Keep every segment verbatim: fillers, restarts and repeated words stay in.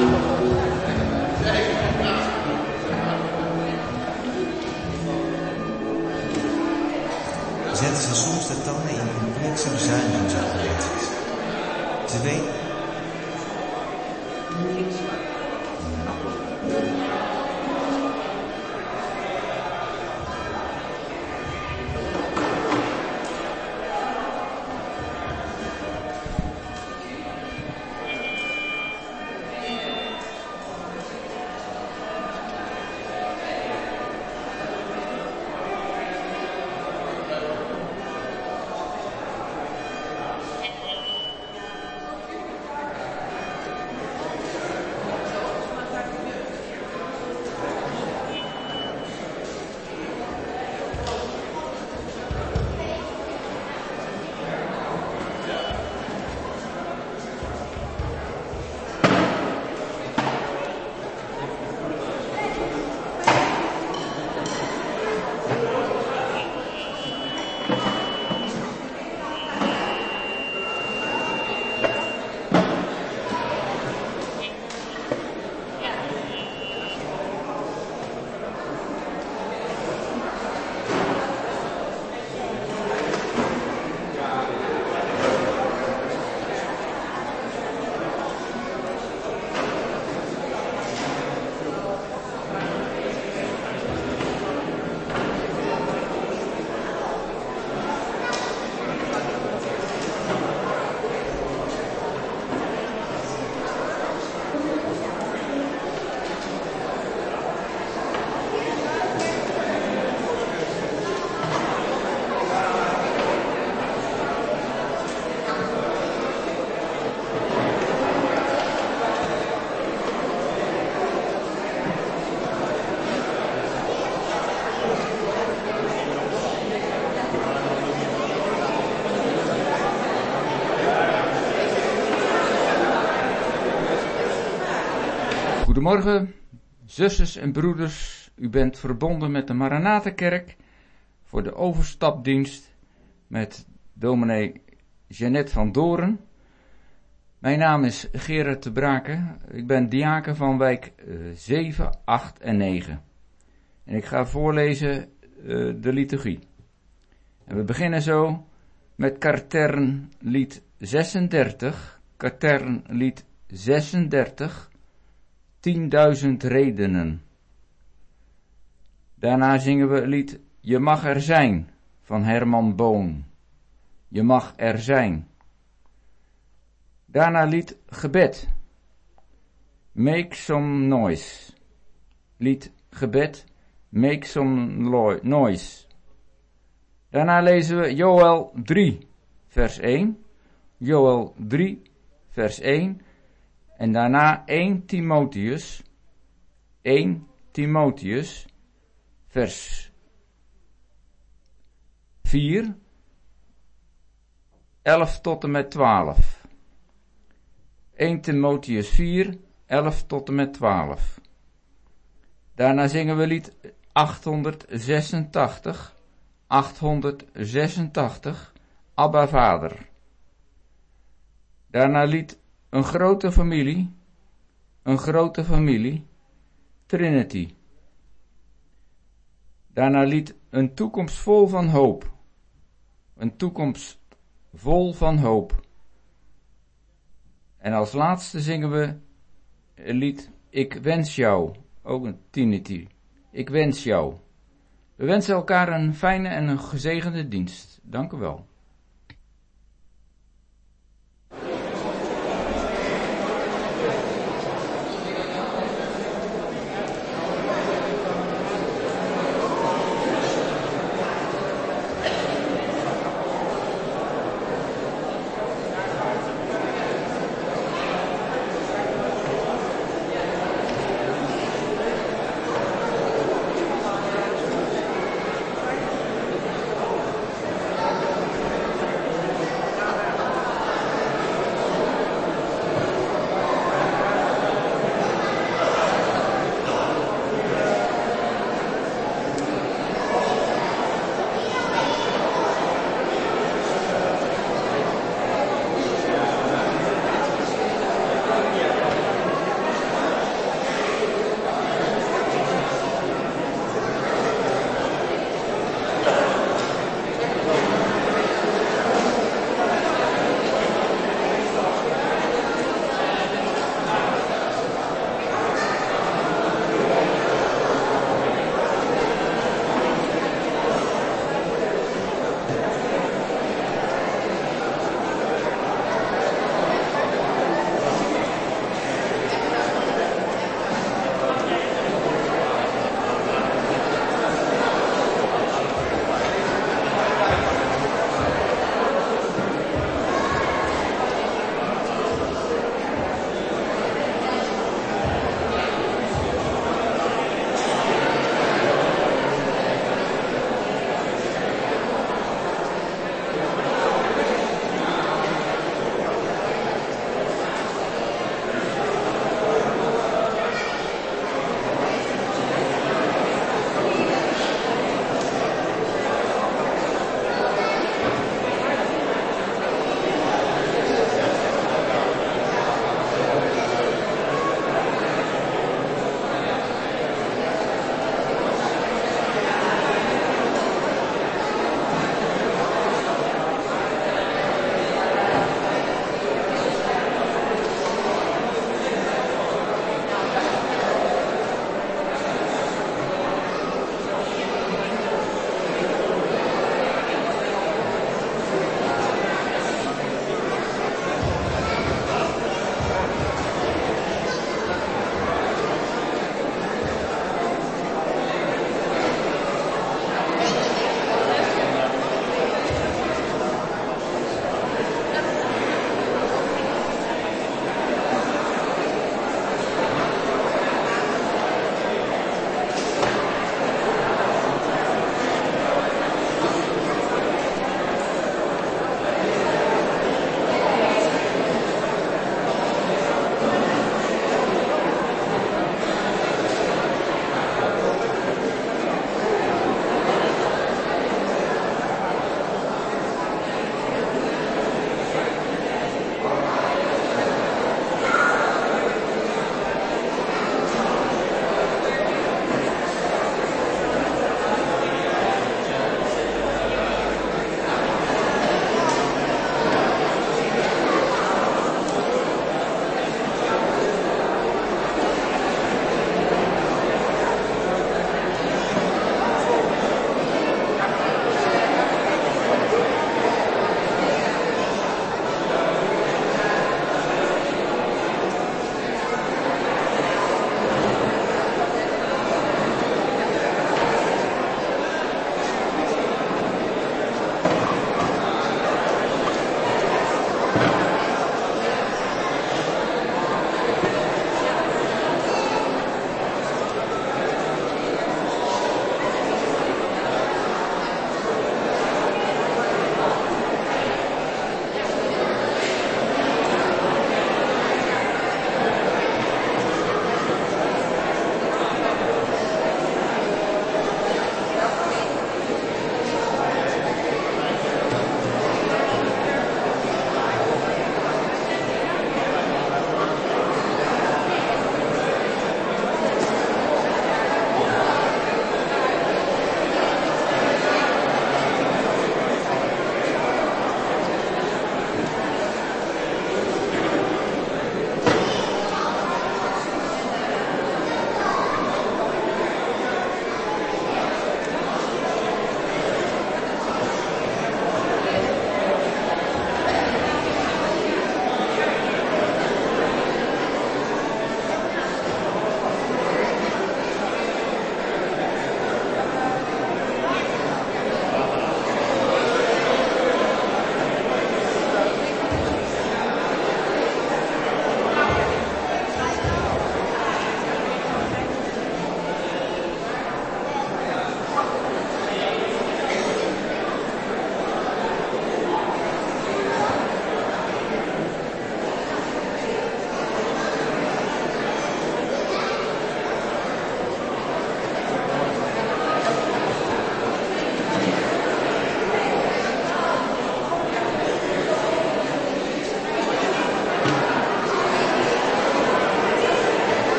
Zetten ze soms de tanden in complexe bezuinigingsoperaties. Ze weten... Goedemorgen, zusters en broeders. U bent verbonden met de Maranatha-kerk voor de overstapdienst met dominee Jeannette van Doren. Mijn naam is Gerard de Braken. Ik ben diaken van wijk uh, zeven, acht en negen. En ik ga voorlezen uh, de liturgie. En we beginnen zo met Katernlied zesendertig. Katernlied zesendertig. tienduizend redenen. Daarna zingen we het lied Je mag er zijn van Herman Boon. Je mag er zijn. Daarna lied Gebed. Make some noise. Lied Gebed. Make some noise. Daarna lezen we Joël drie vers één. Joël drie vers één. En daarna eerste Timotheus, eerste Timotheus, vers vier, elf tot en met twaalf. eerste Timotheus vier, elf tot en met twaalf. Daarna zingen we lied achthonderdzesentachtig, achthonderdzesentachtig, Abba Vader. Daarna lied Een grote familie, een grote familie, Trinity. Daarna lied Een toekomst vol van hoop, een toekomst vol van hoop. En als laatste zingen we het lied Ik wens jou, ook een Trinity. Ik wens jou. We wensen elkaar een fijne en een gezegende dienst. Dank u wel.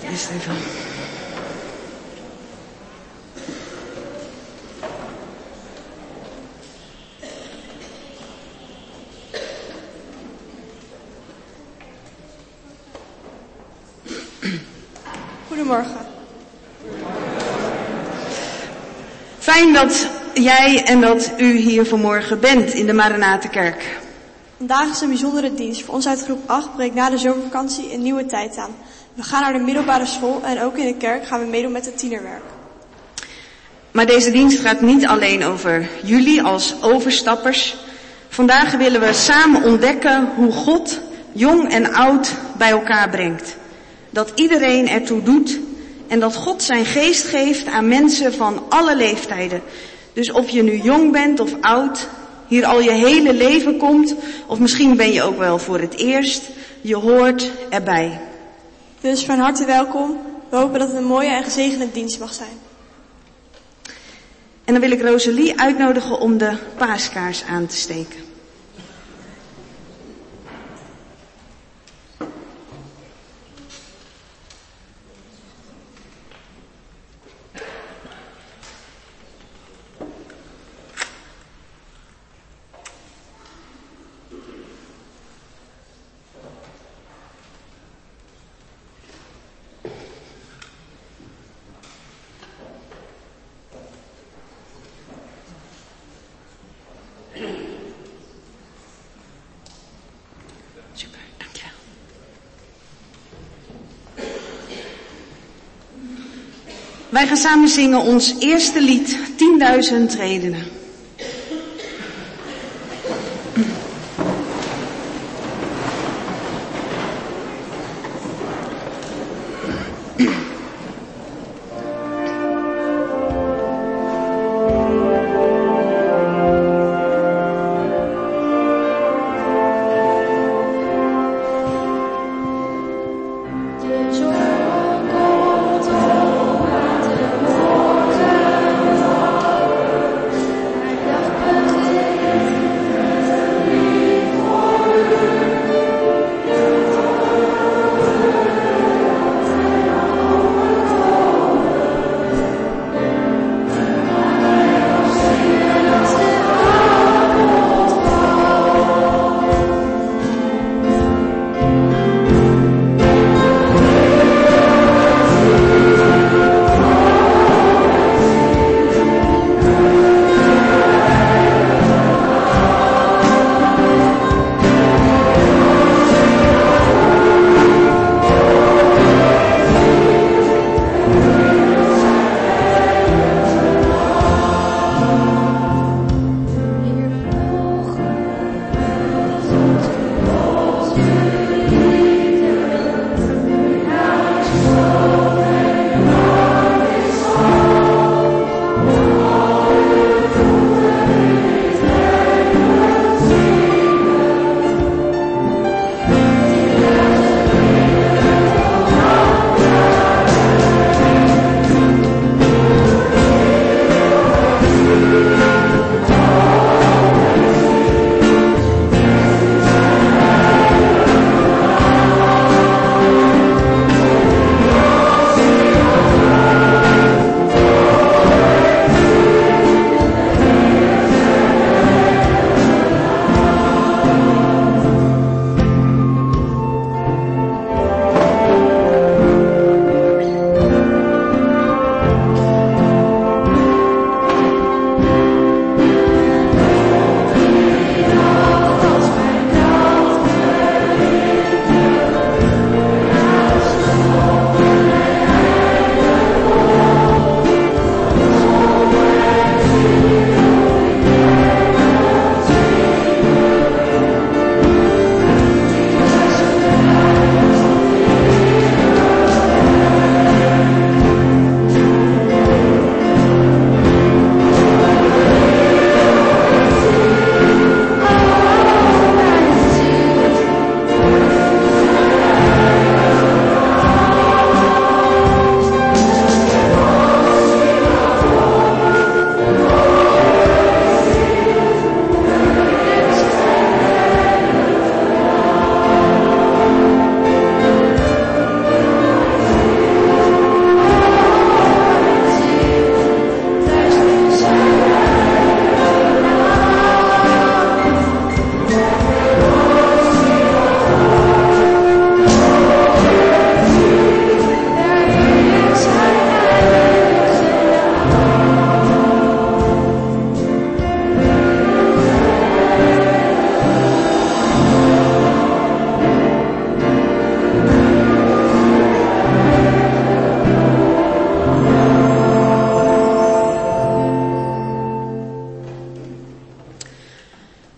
Eerst even. Goedemorgen. Fijn dat jij en dat u hier vanmorgen bent in de Maranatenkerk. Vandaag is een bijzondere dienst. Voor ons uit groep acht breekt na de zomervakantie een nieuwe tijd aan. We gaan naar de middelbare school en ook in de kerk gaan we meedoen met het tienerwerk. Maar deze dienst gaat niet alleen over jullie als overstappers. Vandaag willen we samen ontdekken hoe God jong en oud bij elkaar brengt. Dat iedereen ertoe doet en dat God zijn geest geeft aan mensen van alle leeftijden. Dus of je nu jong bent of oud, hier al je hele leven komt, of misschien ben je ook wel voor het eerst, je hoort erbij. Dus van harte welkom. We hopen dat het een mooie en gezegende dienst mag zijn. En dan wil ik Rosalie uitnodigen om de paaskaars aan te steken. Super, dankjewel. Wij gaan samen zingen ons eerste lied, tienduizend redenen. Thank you.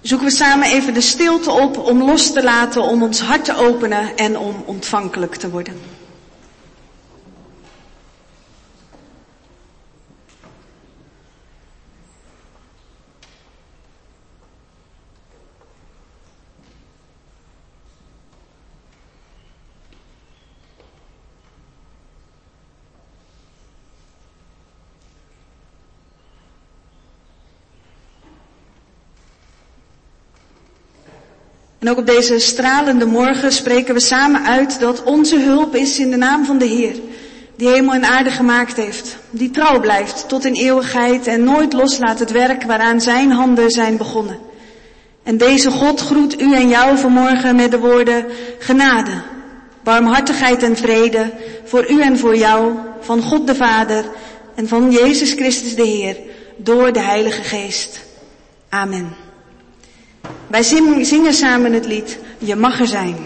zoeken we samen even de stilte op om los te laten, om ons hart te openen en om ontvankelijk te worden. En ook op deze stralende morgen spreken we samen uit dat onze hulp is in de naam van de Heer, die hemel en aarde gemaakt heeft, die trouw blijft tot in eeuwigheid en nooit loslaat het werk waaraan zijn handen zijn begonnen. En deze God groet u en jou vanmorgen met de woorden genade, barmhartigheid en vrede voor u en voor jou, van God de Vader en van Jezus Christus de Heer, door de Heilige Geest. Amen. Wij zingen samen het lied Je mag er zijn.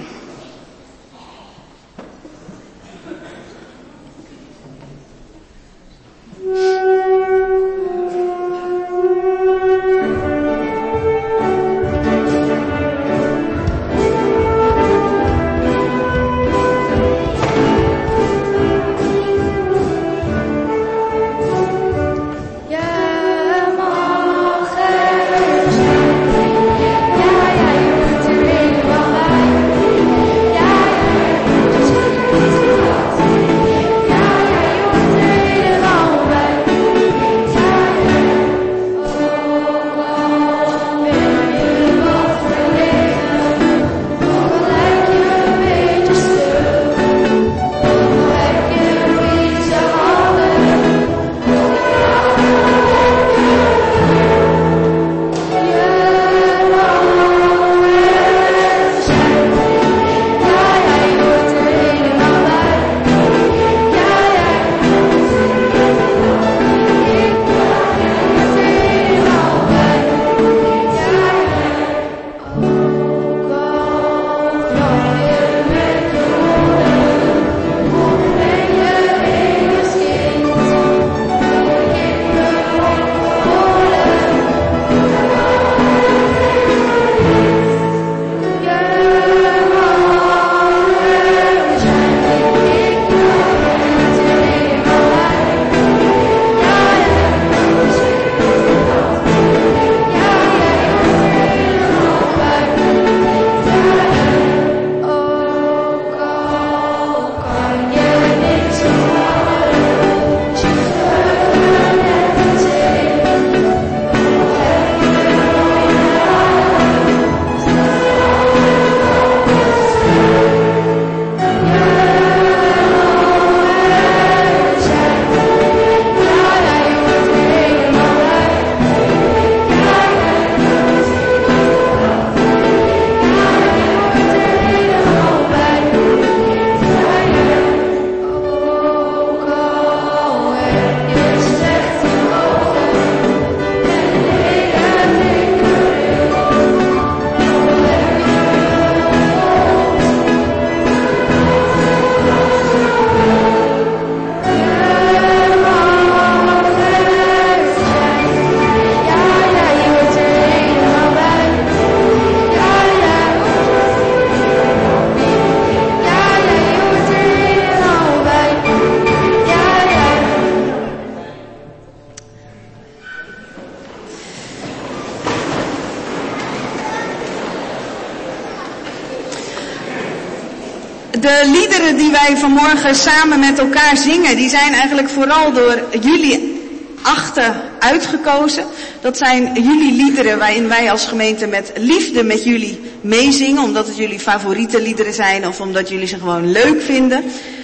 De liederen die wij vanmorgen samen met elkaar zingen, die zijn eigenlijk vooral door jullie achten uitgekozen. Dat zijn jullie liederen waarin wij als gemeente met liefde met jullie meezingen, omdat het jullie favoriete liederen zijn of omdat jullie ze gewoon leuk vinden.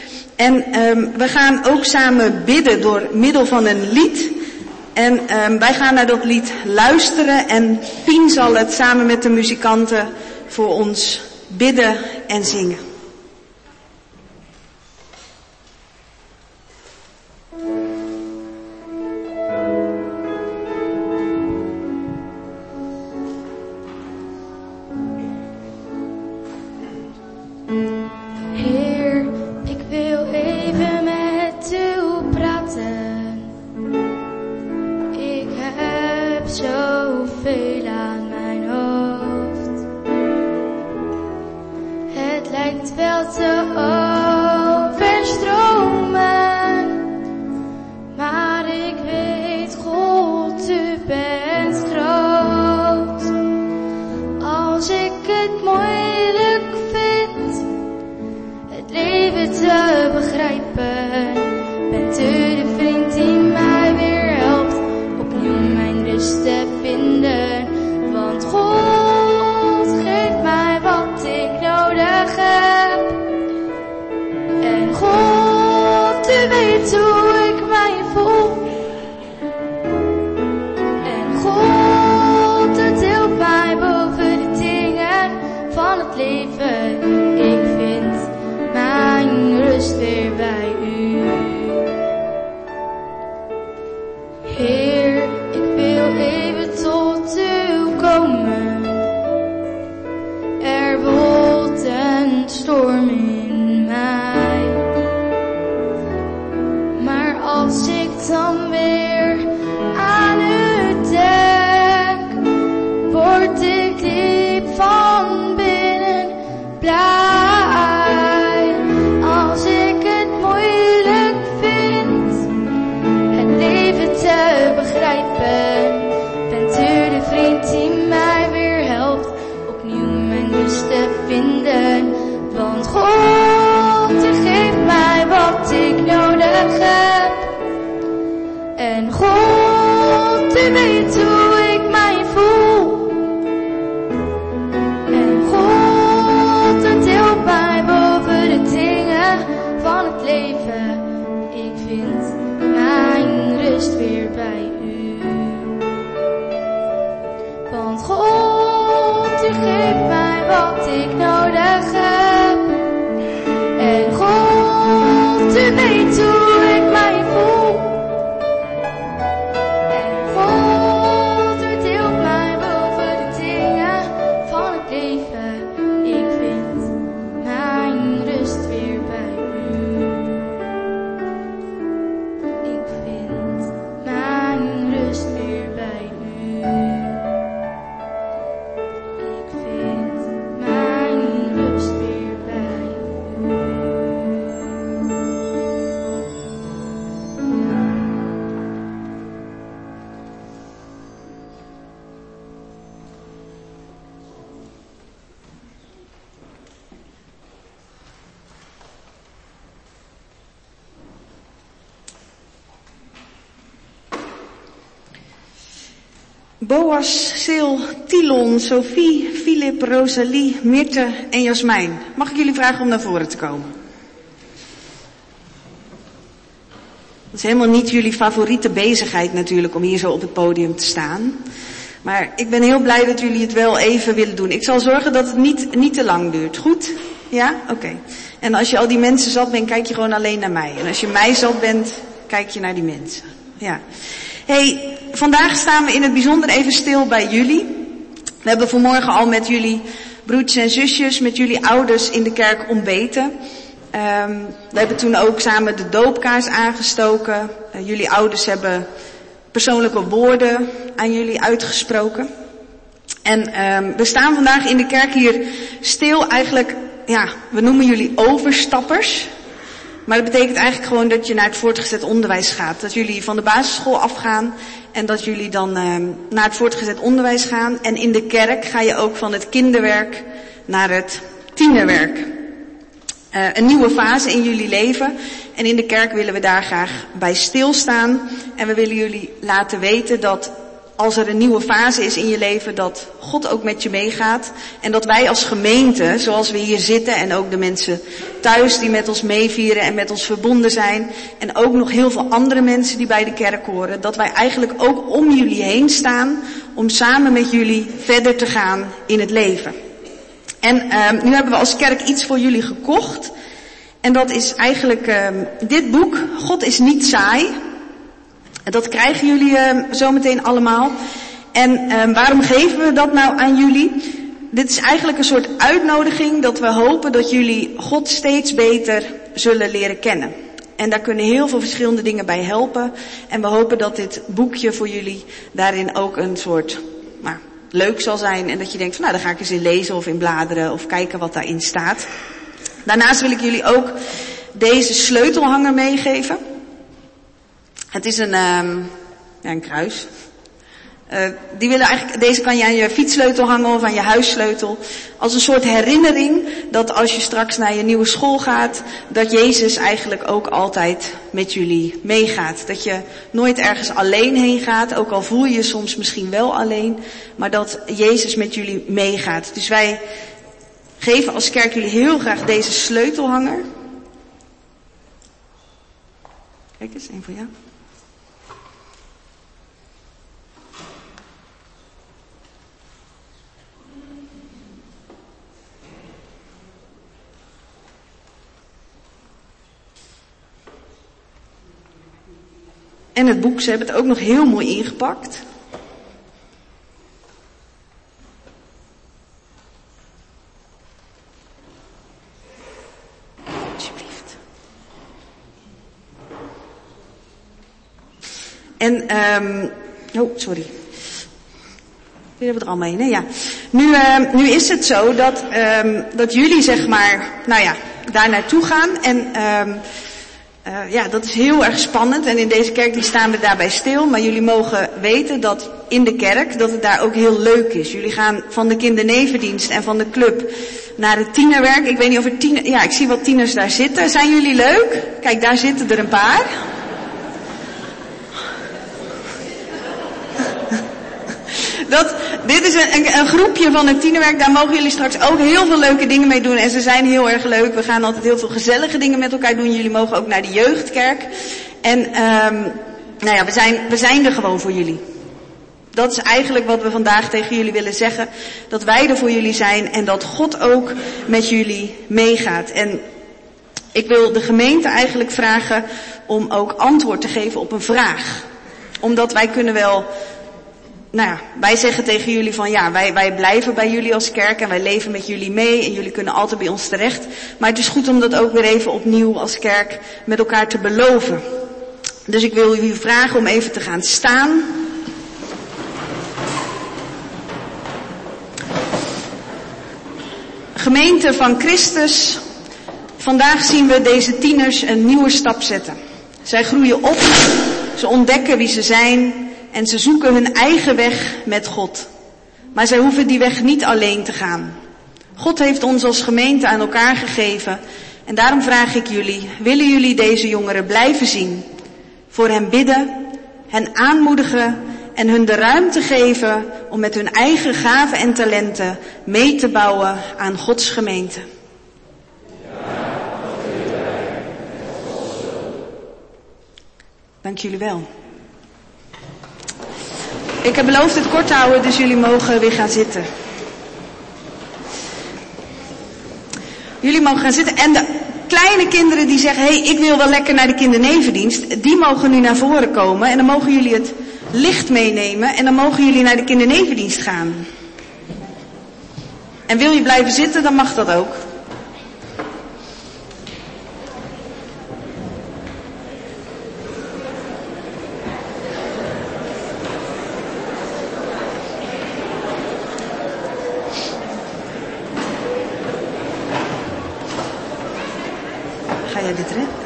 En um, we gaan ook samen bidden door middel van een lied. En um, wij gaan naar dat lied luisteren en Pien zal het samen met de muzikanten voor ons bidden en zingen. Zoveel aan mijn hoofd. het lijkt wel te overstromen, maar ik weet, God, u bent groot. Als ik het moeilijk vind, het leven te begrijpen, bent u de vriend die mij weer helpt, opnieuw mijn rust te vinden. Want God geeft mij wat ik nodig heb. En God, u weet hoe ik mij voel. En God, het hielp mij boven de dingen van het leven. Ik vind mijn rust weer bij u. Heer, ik wil even tot u komen. Er woelt een storm in mij. Maar als ik dan weer aan u denk, word ik diep van binnen blij. Als ik het moeilijk vind, het leven te begrijpen, bent u de vriend die mij weer helpt, opnieuw mijn rust te vinden. Want God, u geeft mij wat ik nodig heb. En God, u weet hoe ik mij voel. En God, het hielp mij boven de dingen van het leven. Ik vind mijn rust weer bij u. Want God, u geeft mij wat ik nodig heb. En God, u weet hoe ik mij voel. En God, u hielp mij boven de dingen van het leven. Ik vind mijn rust weer bij u. Ik vind mijn rust weer bij u. Ik vind mijn rust weer bij u. Boas, Sil, Tilon, Sophie, Filip, Rosalie, Mirte en Jasmijn. Mag ik jullie vragen om naar voren te komen? Dat is helemaal niet jullie favoriete bezigheid natuurlijk om hier zo op het podium te staan. Maar ik ben heel blij dat jullie het wel even willen doen. Ik zal zorgen dat het niet, niet te lang duurt. Goed? Ja? Oké. Okay. En als je al die mensen zat bent, kijk je gewoon alleen naar mij. En als je mij zat bent, kijk je naar die mensen. Ja. Hey, vandaag staan we in het bijzonder even stil bij jullie. We hebben vanmorgen al met jullie broertjes en zusjes, met jullie ouders in de kerk ontbeten. Um, we hebben toen ook samen de doopkaars aangestoken. Uh, jullie ouders hebben persoonlijke woorden aan jullie uitgesproken. En um, we staan vandaag in de kerk hier stil eigenlijk, ja, we noemen jullie overstappers. Maar dat betekent eigenlijk gewoon dat je naar het voortgezet onderwijs gaat. Dat jullie van de basisschool afgaan en dat jullie dan uh, naar het voortgezet onderwijs gaan. En in de kerk ga je ook van het kinderwerk naar het tienerwerk. Uh, een nieuwe fase in jullie leven. En in de kerk willen we daar graag bij stilstaan. En we willen jullie laten weten dat als er een nieuwe fase is in je leven, dat God ook met je meegaat. En dat wij als gemeente, zoals we hier zitten en ook de mensen thuis die met ons meevieren en met ons verbonden zijn. En ook nog heel veel andere mensen die bij de kerk horen. Dat wij eigenlijk ook om jullie heen staan om samen met jullie verder te gaan in het leven. En uh, nu hebben we als kerk iets voor jullie gekocht. En dat is eigenlijk uh, dit boek, God is niet saai. Dat krijgen jullie uh, zometeen allemaal. En uh, waarom geven we dat nou aan jullie? Dit is eigenlijk een soort uitnodiging dat we hopen dat jullie God steeds beter zullen leren kennen. En daar kunnen heel veel verschillende dingen bij helpen. En we hopen dat dit boekje voor jullie daarin ook een soort nou, leuk zal zijn. En dat je denkt van nou, daar ga ik eens in lezen of in bladeren of kijken wat daarin staat. Daarnaast wil ik jullie ook deze sleutelhanger meegeven. Het is een, um, ja, een kruis. Uh, die willen eigenlijk, deze kan je aan je fietssleutel hangen of aan je huissleutel. Als een soort herinnering dat als je straks naar je nieuwe school gaat, dat Jezus eigenlijk ook altijd met jullie meegaat. Dat je nooit ergens alleen heen gaat, ook al voel je je soms misschien wel alleen, maar dat Jezus met jullie meegaat. Dus wij geven als kerk jullie heel graag deze sleutelhanger. Kijk eens, één voor jou. En het boek, ze hebben het ook nog heel mooi ingepakt. Alsjeblieft. En, um, oh, sorry. Jullie hebben er allemaal in, hè? Ja. Nu, uh, nu is het zo dat, um, dat jullie, zeg maar, nou ja, daar naartoe gaan en... Um, Uh, ja, dat is heel erg spannend en in deze kerk die staan we daarbij stil. Maar jullie mogen weten dat in de kerk, dat het daar ook heel leuk is. Jullie gaan van de kindernevendienst en van de club naar het tienerwerk. Ik weet niet of er tiener... Ja, ik zie wat tieners daar zitten. Zijn jullie leuk? Kijk, daar zitten er een paar. Dat, dit is een, een, een groepje van het tienerwerk, daar mogen jullie straks ook heel veel leuke dingen mee doen. En ze zijn heel erg leuk. We gaan altijd heel veel gezellige dingen met elkaar doen. Jullie mogen ook naar de jeugdkerk. En um, nou ja, we zijn, we zijn er gewoon voor jullie. Dat is eigenlijk wat we vandaag tegen jullie willen zeggen. Dat wij er voor jullie zijn en dat God ook met jullie meegaat. En ik wil de gemeente eigenlijk vragen om ook antwoord te geven op een vraag. Omdat wij kunnen wel... Nou ja, wij zeggen tegen jullie van ja, wij, wij blijven bij jullie als kerk en wij leven met jullie mee en jullie kunnen altijd bij ons terecht. Maar het is goed om dat ook weer even opnieuw als kerk met elkaar te beloven. Dus ik wil jullie vragen om even te gaan staan. Gemeente van Christus, vandaag zien we deze tieners een nieuwe stap zetten. Zij groeien op, ze ontdekken wie ze zijn en ze zoeken hun eigen weg met God. Maar zij hoeven die weg niet alleen te gaan. God heeft ons als gemeente aan elkaar gegeven en daarom vraag ik jullie, willen jullie deze jongeren blijven zien? Voor hen bidden, hen aanmoedigen en hun de ruimte geven om met hun eigen gaven en talenten mee te bouwen aan Gods gemeente. Dank jullie wel. Ik heb beloofd het kort te houden, dus jullie mogen weer gaan zitten. Jullie mogen gaan zitten en de kleine kinderen die zeggen, hé, hey, ik wil wel lekker naar de kindernevendienst, die mogen nu naar voren komen en dan mogen jullie het licht meenemen en dan mogen jullie naar de kindernevendienst gaan. En wil je blijven zitten, dan mag dat ook. Ga jij dit redden?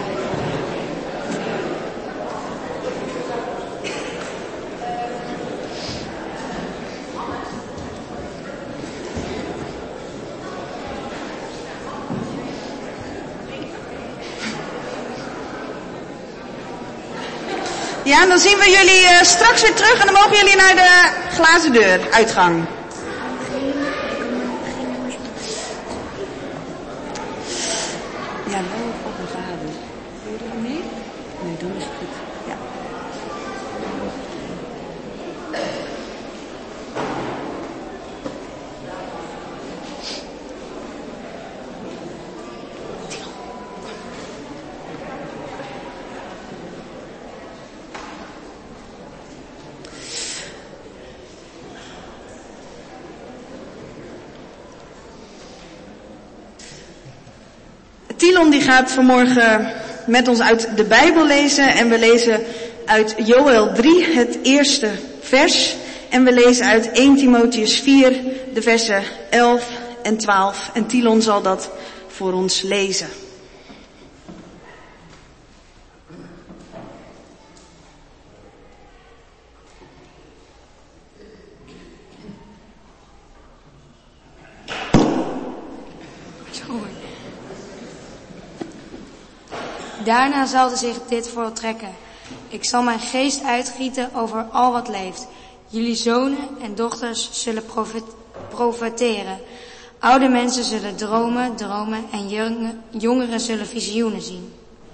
Ja, dan zien we jullie uh, straks weer terug en dan mogen jullie naar de glazen deur, uitgang. Ja, wel op mijn vader. Wil je er mee? Nee, dan is het goed. Ja. Tilon die gaat vanmorgen met ons uit de Bijbel lezen en we lezen uit Joël drie het eerste vers en we lezen uit eerste Timotheüs vier de versen elf en twaalf en Tilon zal dat voor ons lezen. Daarna zal zich dit voltrekken. Ik zal mijn geest uitgieten over al wat leeft. Jullie zonen en dochters zullen profet, profeteren. Oude mensen zullen dromen, dromen en jonge, jongeren zullen visioenen zien.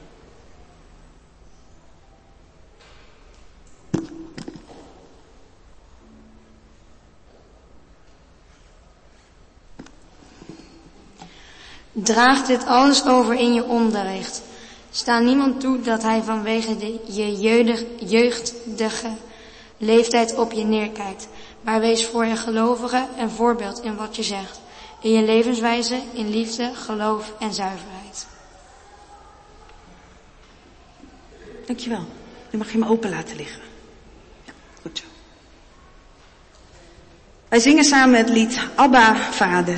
Draag dit alles over in je onderricht. Sta niemand toe dat hij vanwege de, je jeugdig, jeugdige leeftijd op je neerkijkt. Maar wees voor je gelovigen een voorbeeld in wat je zegt. In je levenswijze, in liefde, geloof en zuiverheid. Dankjewel. Nu mag je me open laten liggen. Ja, goed zo. Wij zingen samen het lied Abba, Vader.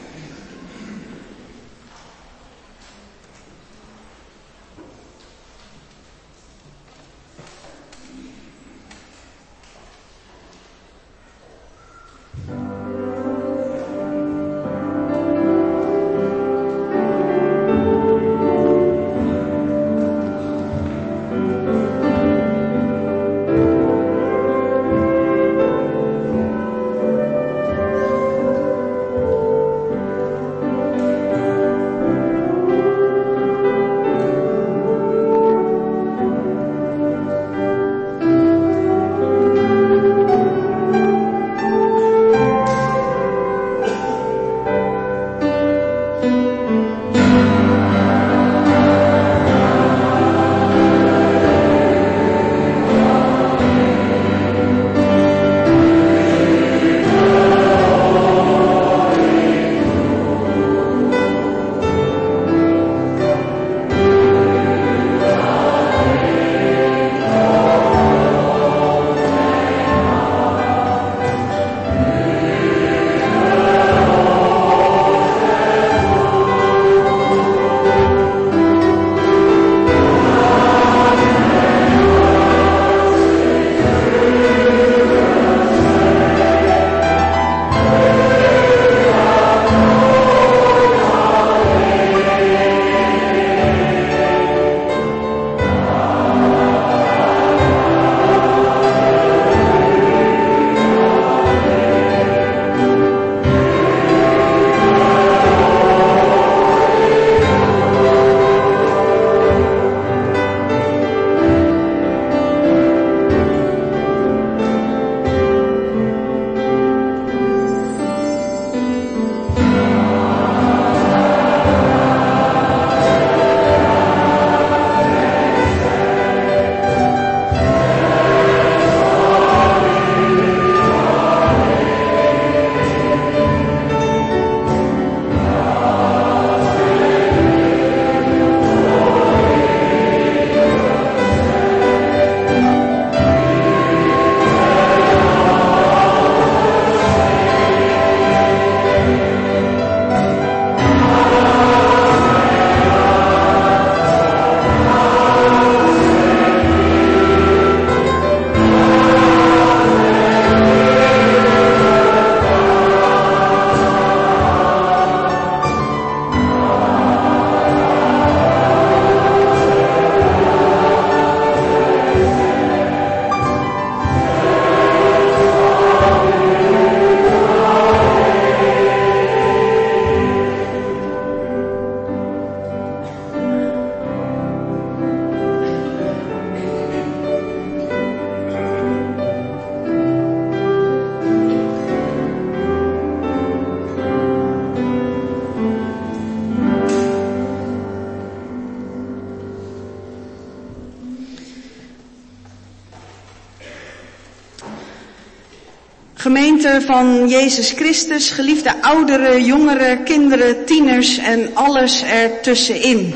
Gemeente van Jezus Christus, geliefde ouderen, jongeren, kinderen, tieners en alles ertussenin.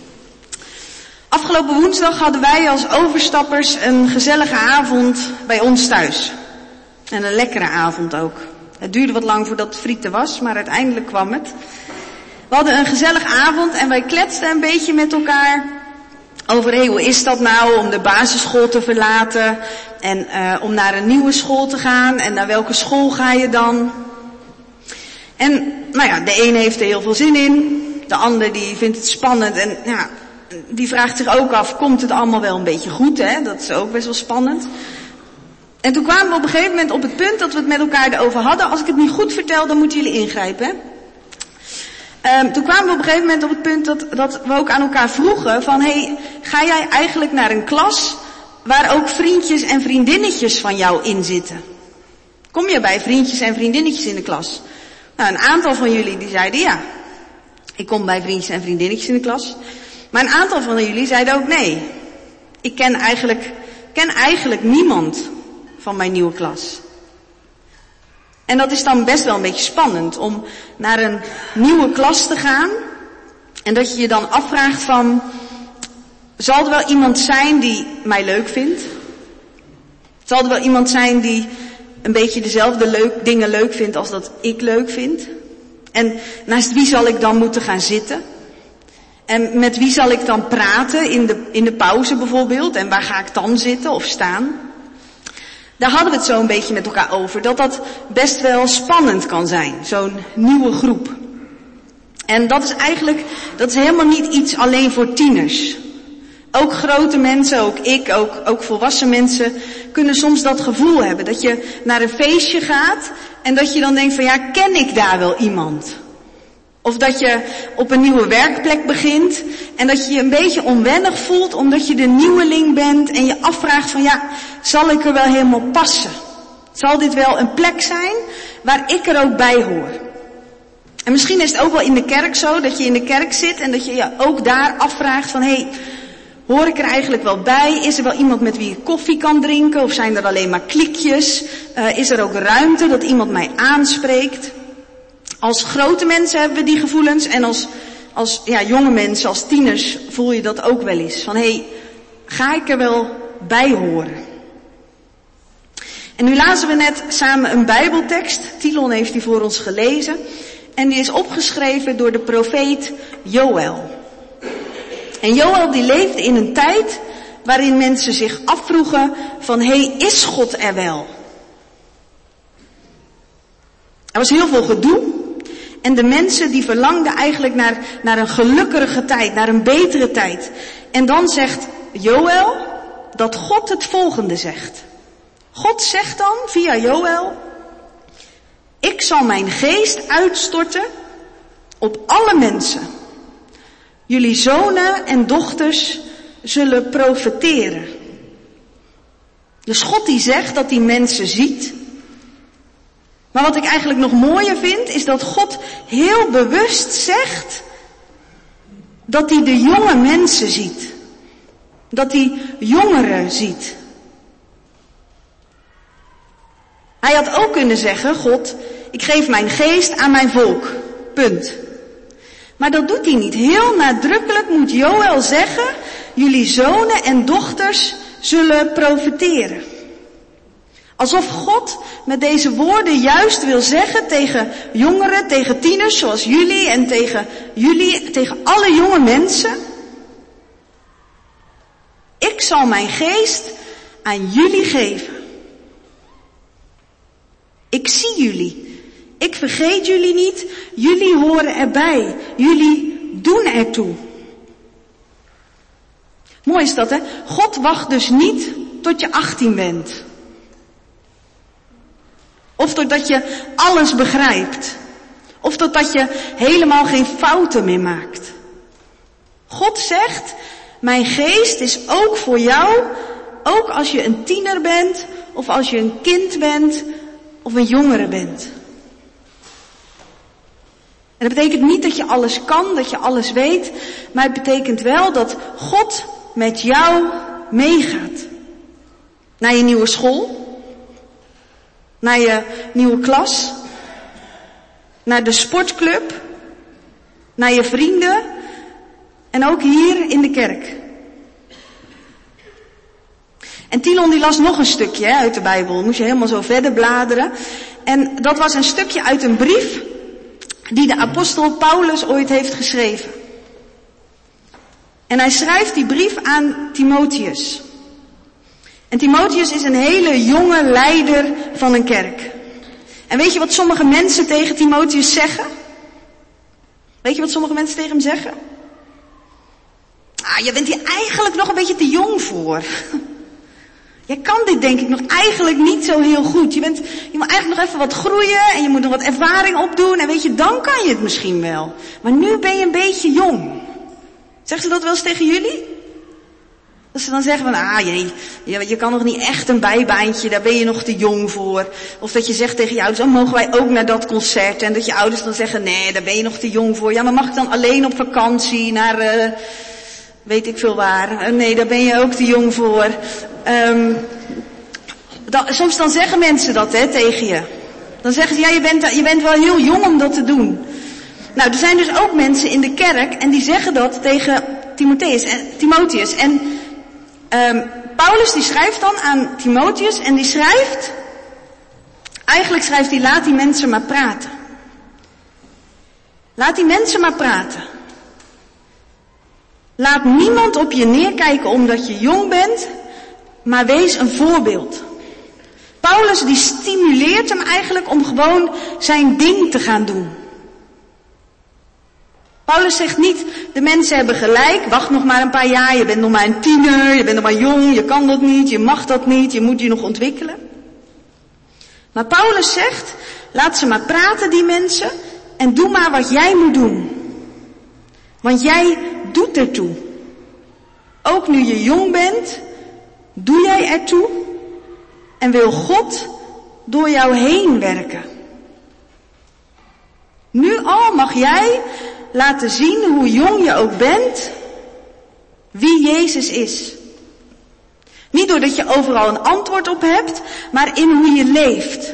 Afgelopen woensdag hadden wij als overstappers een gezellige avond bij ons thuis. En een lekkere avond ook. Het duurde wat lang voordat het frieten was, maar uiteindelijk kwam het. We hadden een gezellig avond en wij kletsten een beetje met elkaar over, hey, hoe is dat nou om de basisschool te verlaten en uh, om naar een nieuwe school te gaan en naar welke school ga je dan? En nou ja, de ene heeft er heel veel zin in, de ander die vindt het spannend en ja, die vraagt zich ook af, komt het allemaal wel een beetje goed, hè? Dat is ook best wel spannend. En toen kwamen we op een gegeven moment op het punt dat we het met elkaar erover hadden. Als ik het niet goed vertel, dan moeten jullie ingrijpen, hè? Um, toen kwamen we op een gegeven moment op het punt dat, dat we ook aan elkaar vroegen van, hey, ga jij eigenlijk naar een klas waar ook vriendjes en vriendinnetjes van jou in zitten? Kom je bij vriendjes en vriendinnetjes in de klas? Nou, een aantal van jullie die zeiden ja, ik kom bij vriendjes en vriendinnetjes in de klas. Maar een aantal van jullie zeiden ook nee, ik ken eigenlijk, ken eigenlijk niemand van mijn nieuwe klas. En dat is dan best wel een beetje spannend om naar een nieuwe klas te gaan. En dat je je dan afvraagt van, zal er wel iemand zijn die mij leuk vindt? Zal er wel iemand zijn die een beetje dezelfde leuk, dingen leuk vindt als dat ik leuk vind? En naast wie zal ik dan moeten gaan zitten? En met wie zal ik dan praten in de, in de pauze bijvoorbeeld? En waar ga ik dan zitten of staan? Daar hadden we het zo een beetje met elkaar over, dat dat best wel spannend kan zijn, zo'n nieuwe groep. En dat is eigenlijk, dat is helemaal niet iets alleen voor tieners. Ook grote mensen, ook ik, ook, ook volwassen mensen kunnen soms dat gevoel hebben. Dat je naar een feestje gaat en dat je dan denkt van ja, ken ik daar wel iemand? Of dat je op een nieuwe werkplek begint en dat je je een beetje onwennig voelt omdat je de nieuweling bent en je afvraagt van ja, zal ik er wel helemaal passen? Zal dit wel een plek zijn waar ik er ook bij hoor? En misschien is het ook wel in de kerk zo dat je in de kerk zit en dat je je ook daar afvraagt van hé, hey, hoor ik er eigenlijk wel bij? Is er wel iemand met wie ik koffie kan drinken? Of zijn er alleen maar klikjes? Uh, is er ook ruimte dat iemand mij aanspreekt? Als grote mensen hebben we die gevoelens en als, als ja, jonge mensen, als tieners voel je dat ook wel eens. Van hé, hey, ga ik er wel bij horen? En nu lazen we net samen een Bijbeltekst. Tilon heeft die voor ons gelezen. En die is opgeschreven door de profeet Joël. En Joël die leefde in een tijd waarin mensen zich afvroegen van hé, hey, is God er wel? Er was heel veel gedoe. En de mensen die verlangden eigenlijk naar, naar een gelukkige tijd, naar een betere tijd. En dan zegt Joël dat God het volgende zegt. God zegt dan via Joël, ik zal mijn geest uitstorten op alle mensen. Jullie zonen en dochters zullen profeteren. Dus God die zegt dat hij mensen ziet. Maar wat ik eigenlijk nog mooier vind, is dat God heel bewust zegt dat hij de jonge mensen ziet. Dat hij jongeren ziet. Hij had ook kunnen zeggen, God, ik geef mijn geest aan mijn volk. Punt. Maar dat doet hij niet. Heel nadrukkelijk moet Joël zeggen, jullie zonen en dochters zullen profeteren. Alsof God met deze woorden juist wil zeggen tegen jongeren, tegen tieners zoals jullie en tegen jullie, tegen alle jonge mensen. Ik zal mijn geest aan jullie geven. Ik zie jullie. Ik vergeet jullie niet. Jullie horen erbij. Jullie doen ertoe. Mooi is dat, hè? God wacht dus niet tot je achttien bent. Of totdat je alles begrijpt. Of totdat je helemaal geen fouten meer maakt. God zegt, mijn geest is ook voor jou, ook als je een tiener bent, of als je een kind bent, of een jongere bent. En dat betekent niet dat je alles kan, dat je alles weet, maar het betekent wel dat God met jou meegaat. Naar je nieuwe school, naar je nieuwe klas, naar de sportclub, naar je vrienden en ook hier in de kerk. En Tilon die las nog een stukje hè, uit de Bijbel, moest je helemaal zo verder bladeren. En dat was een stukje uit een brief die de apostel Paulus ooit heeft geschreven. En hij schrijft die brief aan Timotheus. En Timotheus is een hele jonge leider van een kerk. En weet je wat sommige mensen tegen Timotheus zeggen? Weet je wat sommige mensen tegen hem zeggen? Ah, je bent hier eigenlijk nog een beetje te jong voor. Jij kan dit denk ik nog eigenlijk niet zo heel goed. Je, bent, je moet eigenlijk nog even wat groeien en je moet nog wat ervaring opdoen. En weet je, dan kan je het misschien wel. Maar nu ben je een beetje jong. Zeggen ze dat wel eens tegen jullie? Dat ze dan zeggen van, ah jee, je, je kan nog niet echt een bijbaantje, daar ben je nog te jong voor. Of dat je zegt tegen je ouders, oh mogen wij ook naar dat concert? En dat je ouders dan zeggen, nee, daar ben je nog te jong voor. Ja, maar mag ik dan alleen op vakantie naar, uh, weet ik veel waar. Uh, nee, daar ben je ook te jong voor. Um, dan, soms dan zeggen mensen dat hè, tegen je. Dan zeggen ze, ja, je bent, je bent wel heel jong om dat te doen. Nou, er zijn dus ook mensen in de kerk en die zeggen dat tegen Timotheus en, Timotheus. En um, Paulus die schrijft dan aan Timotheus en die schrijft, eigenlijk schrijft hij, laat die mensen maar praten. Laat die mensen maar praten. Laat niemand op je neerkijken omdat je jong bent, maar wees een voorbeeld. Paulus die stimuleert hem eigenlijk om gewoon zijn ding te gaan doen. Paulus zegt niet, de mensen hebben gelijk, wacht nog maar een paar jaar, je bent nog maar een tiener, je bent nog maar jong, je kan dat niet, je mag dat niet, je moet je nog ontwikkelen. Maar Paulus zegt, laat ze maar praten die mensen en doe maar wat jij moet doen. Want jij doet ertoe. Ook nu je jong bent, doe jij ertoe en wil God door jou heen werken. Nu al mag jij laten zien hoe jong je ook bent, wie Jezus is. Niet doordat je overal een antwoord op hebt, maar in hoe je leeft.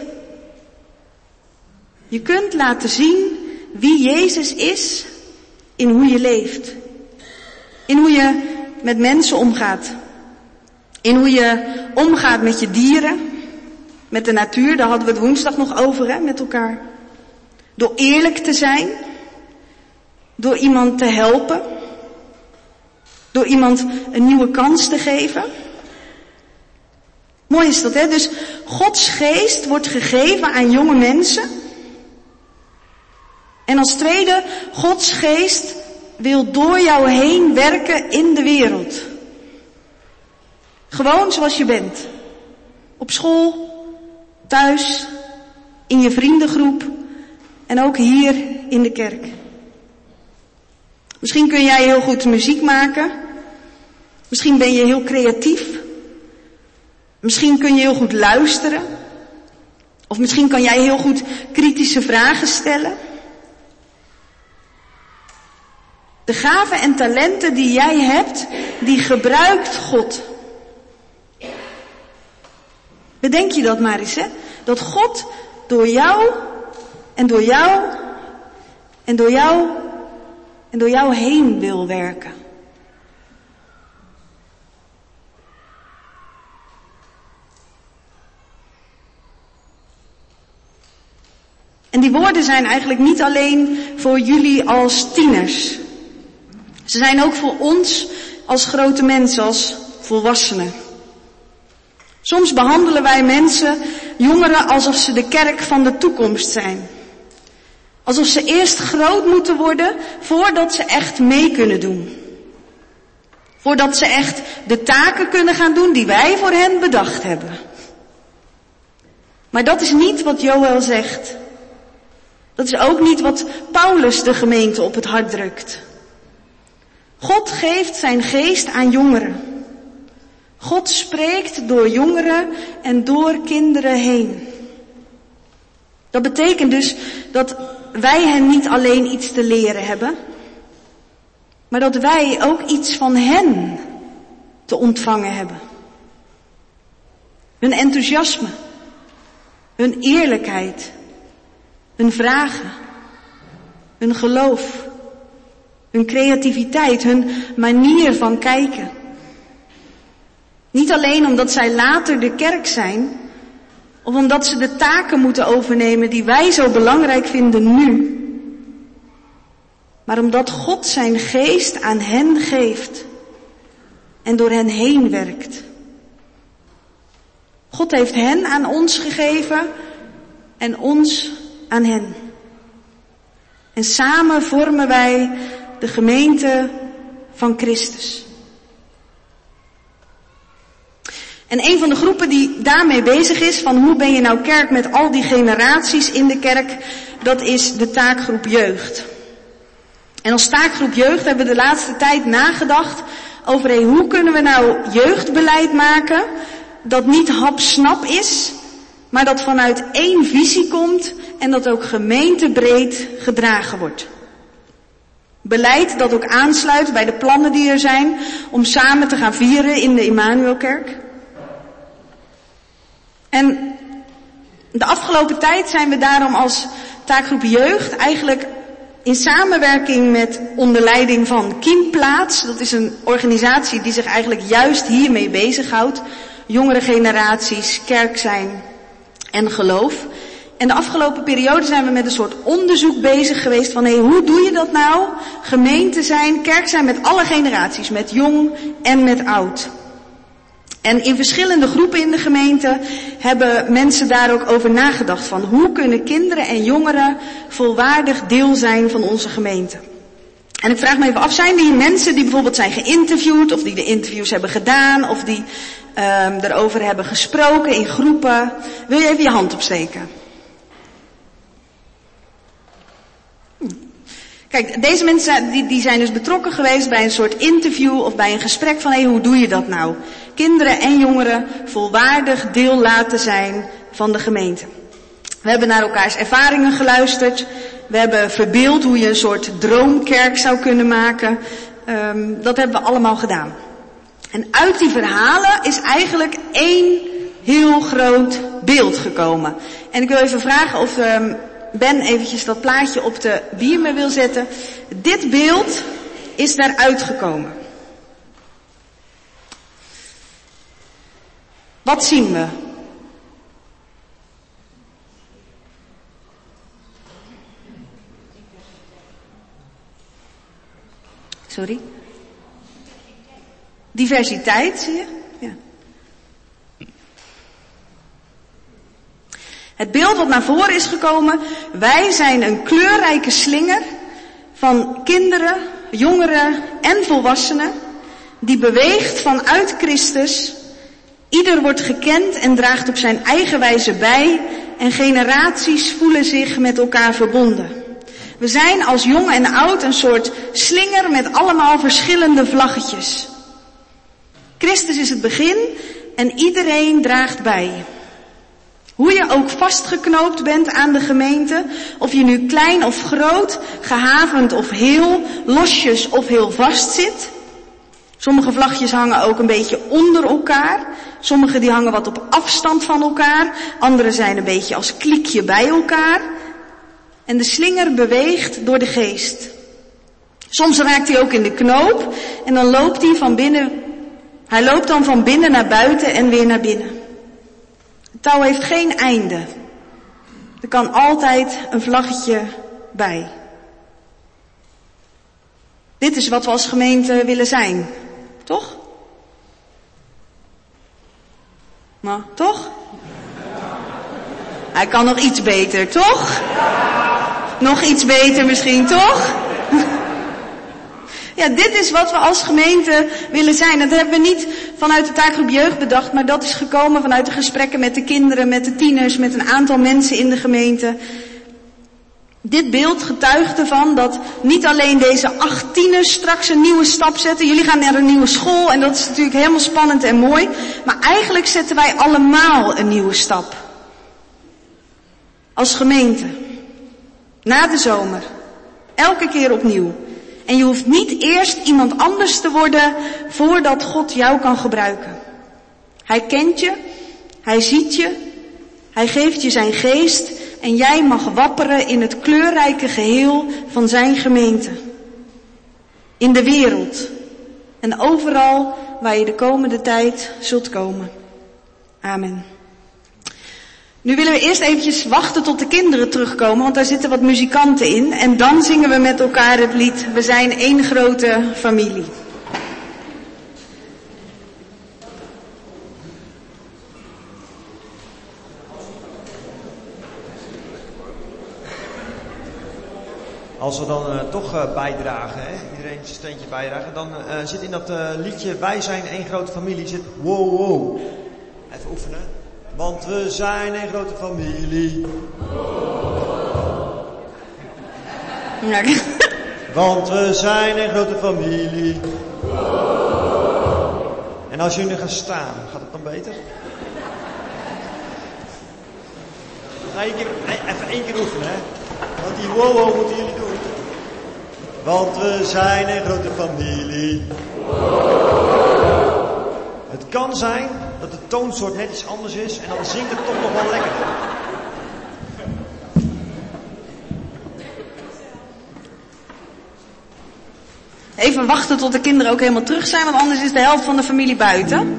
Je kunt laten zien wie Jezus is in hoe je leeft. In hoe je met mensen omgaat. In hoe je omgaat met je dieren, met de natuur, daar hadden we het woensdag nog over hè, met elkaar. Door eerlijk te zijn. Door iemand te helpen. Door iemand een nieuwe kans te geven. Mooi is dat, hè? Dus Gods geest wordt gegeven aan jonge mensen. En als tweede, Gods geest wil door jou heen werken in de wereld. Gewoon zoals je bent. Op school, thuis, in je vriendengroep en ook hier in de kerk. Misschien kun jij heel goed muziek maken. Misschien ben je heel creatief. Misschien kun je heel goed luisteren. Of misschien kan jij heel goed kritische vragen stellen. De gaven en talenten die jij hebt, die gebruikt God. Bedenk je dat maar eens, hè? Dat God door jou en door jou en door jou en door jou heen wil werken. En die woorden zijn eigenlijk niet alleen voor jullie als tieners. Ze zijn ook voor ons als grote mensen, als volwassenen. Soms behandelen wij mensen, jongeren, alsof ze de kerk van de toekomst zijn. Alsof ze eerst groot moeten worden voordat ze echt mee kunnen doen. Voordat ze echt de taken kunnen gaan doen die wij voor hen bedacht hebben. Maar dat is niet wat Joël zegt. Dat is ook niet wat Paulus de gemeente op het hart drukt. God geeft zijn geest aan jongeren. God spreekt door jongeren en door kinderen heen. Dat betekent dus dat wij hen niet alleen iets te leren hebben, maar dat wij ook iets van hen te ontvangen hebben. Hun enthousiasme, hun eerlijkheid, hun vragen, hun geloof, hun creativiteit, hun manier van kijken. Niet alleen omdat zij later de kerk zijn, of omdat ze de taken moeten overnemen die wij zo belangrijk vinden nu. maar omdat God zijn geest aan hen geeft en door hen heen werkt. God heeft hen aan ons gegeven en ons aan hen. En samen vormen wij de gemeente van Christus. En een van de groepen die daarmee bezig is, van hoe ben je nou kerk met al die generaties in de kerk, dat is de taakgroep jeugd. En als taakgroep jeugd hebben we de laatste tijd nagedacht over hey, hoe kunnen we nou jeugdbeleid maken dat niet hapsnap is, maar dat vanuit één visie komt en dat ook gemeentebreed gedragen wordt. Beleid dat ook aansluit bij de plannen die er zijn om samen te gaan vieren in de Immanuelkerk. En de afgelopen tijd zijn we daarom als taakgroep jeugd eigenlijk in samenwerking met onder leiding van Kiemplaats, dat is een organisatie die zich eigenlijk juist hiermee bezighoudt, jongere generaties, kerk zijn en geloof. En de afgelopen periode zijn we met een soort onderzoek bezig geweest van hey, hoe doe je dat nou? Gemeente zijn, kerk zijn met alle generaties, met jong en met oud. En in verschillende groepen in de gemeente hebben mensen daar ook over nagedacht van hoe kunnen kinderen en jongeren volwaardig deel zijn van onze gemeente. En ik vraag me even af, zijn er hier mensen die bijvoorbeeld zijn geïnterviewd of die de interviews hebben gedaan of die um, erover hebben gesproken in groepen? Wil je even je hand opsteken? Kijk, deze mensen die, die zijn dus betrokken geweest bij een soort interview of bij een gesprek van hé, hey, hoe doe je dat nou? Kinderen en jongeren volwaardig deel laten zijn van de gemeente. We hebben naar elkaars ervaringen geluisterd. We hebben verbeeld hoe je een soort droomkerk zou kunnen maken. Um, dat hebben we allemaal gedaan. En uit die verhalen is eigenlijk één heel groot beeld gekomen. En ik wil even vragen of um, Ben eventjes dat plaatje op de biermer wil zetten. Dit beeld is daaruit gekomen. Wat zien we? Sorry? Diversiteit, zie je? Ja. Het beeld wat naar voren is gekomen, wij zijn een kleurrijke slinger van kinderen, jongeren en volwassenen die beweegt vanuit Christus. Ieder wordt gekend en draagt op zijn eigen wijze bij en generaties voelen zich met elkaar verbonden. We zijn als jong en oud een soort slinger met allemaal verschillende vlaggetjes. Christus is het begin en iedereen draagt bij. Hoe je ook vastgeknoopt bent aan de gemeente, of je nu klein of groot, gehavend of heel, losjes of heel vast zit. Sommige vlagjes hangen ook een beetje onder elkaar. Sommige die hangen wat op afstand van elkaar. Andere zijn een beetje als kliekje bij elkaar. En de slinger beweegt door de geest. Soms raakt hij ook in de knoop en dan loopt hij van binnen. Hij loopt dan van binnen naar buiten en weer naar binnen. Het touw heeft geen einde. Er kan altijd een vlaggetje bij. Dit is wat we als gemeente willen zijn. Toch? Maar, toch? Hij kan nog iets beter, toch? Nog iets beter misschien, toch? Ja, dit is wat we als gemeente willen zijn. En dat hebben we niet vanuit de taakgroep jeugd bedacht, maar dat is gekomen vanuit de gesprekken met de kinderen, met de tieners, met een aantal mensen in de gemeente. Dit beeld getuigt ervan dat niet alleen deze acht tieners straks een nieuwe stap zetten. Jullie gaan naar een nieuwe school en dat is natuurlijk helemaal spannend en mooi. Maar eigenlijk zetten wij allemaal een nieuwe stap. Als gemeente. Na de zomer. Elke keer opnieuw. En je hoeft niet eerst iemand anders te worden voordat God jou kan gebruiken. Hij kent je. Hij ziet je. Hij geeft je zijn geest. En jij mag wapperen in het kleurrijke geheel van zijn gemeente. In de wereld. En overal waar je de komende tijd zult komen. Amen. Nu willen we eerst eventjes wachten tot de kinderen terugkomen, want daar zitten wat muzikanten in. En dan zingen we met elkaar het lied We zijn één grote familie. Als we dan uh, toch uh, bijdragen, hè? Iedereen zijn steentje bijdragen, dan uh, zit in dat uh, liedje Wij zijn één grote familie, zit wow wow. Even oefenen. Want we zijn één grote familie. Ja. Want we zijn één grote familie. En als jullie gaan staan, gaat het dan beter? Ga één keer, even één keer oefenen, hè. Want die wow wow moeten jullie doen. Want we zijn een grote familie. Het kan zijn dat de toonsoort net iets anders is en dan zingt het toch nog wel lekker. Even wachten tot de kinderen ook helemaal terug zijn, want anders is de helft van de familie buiten.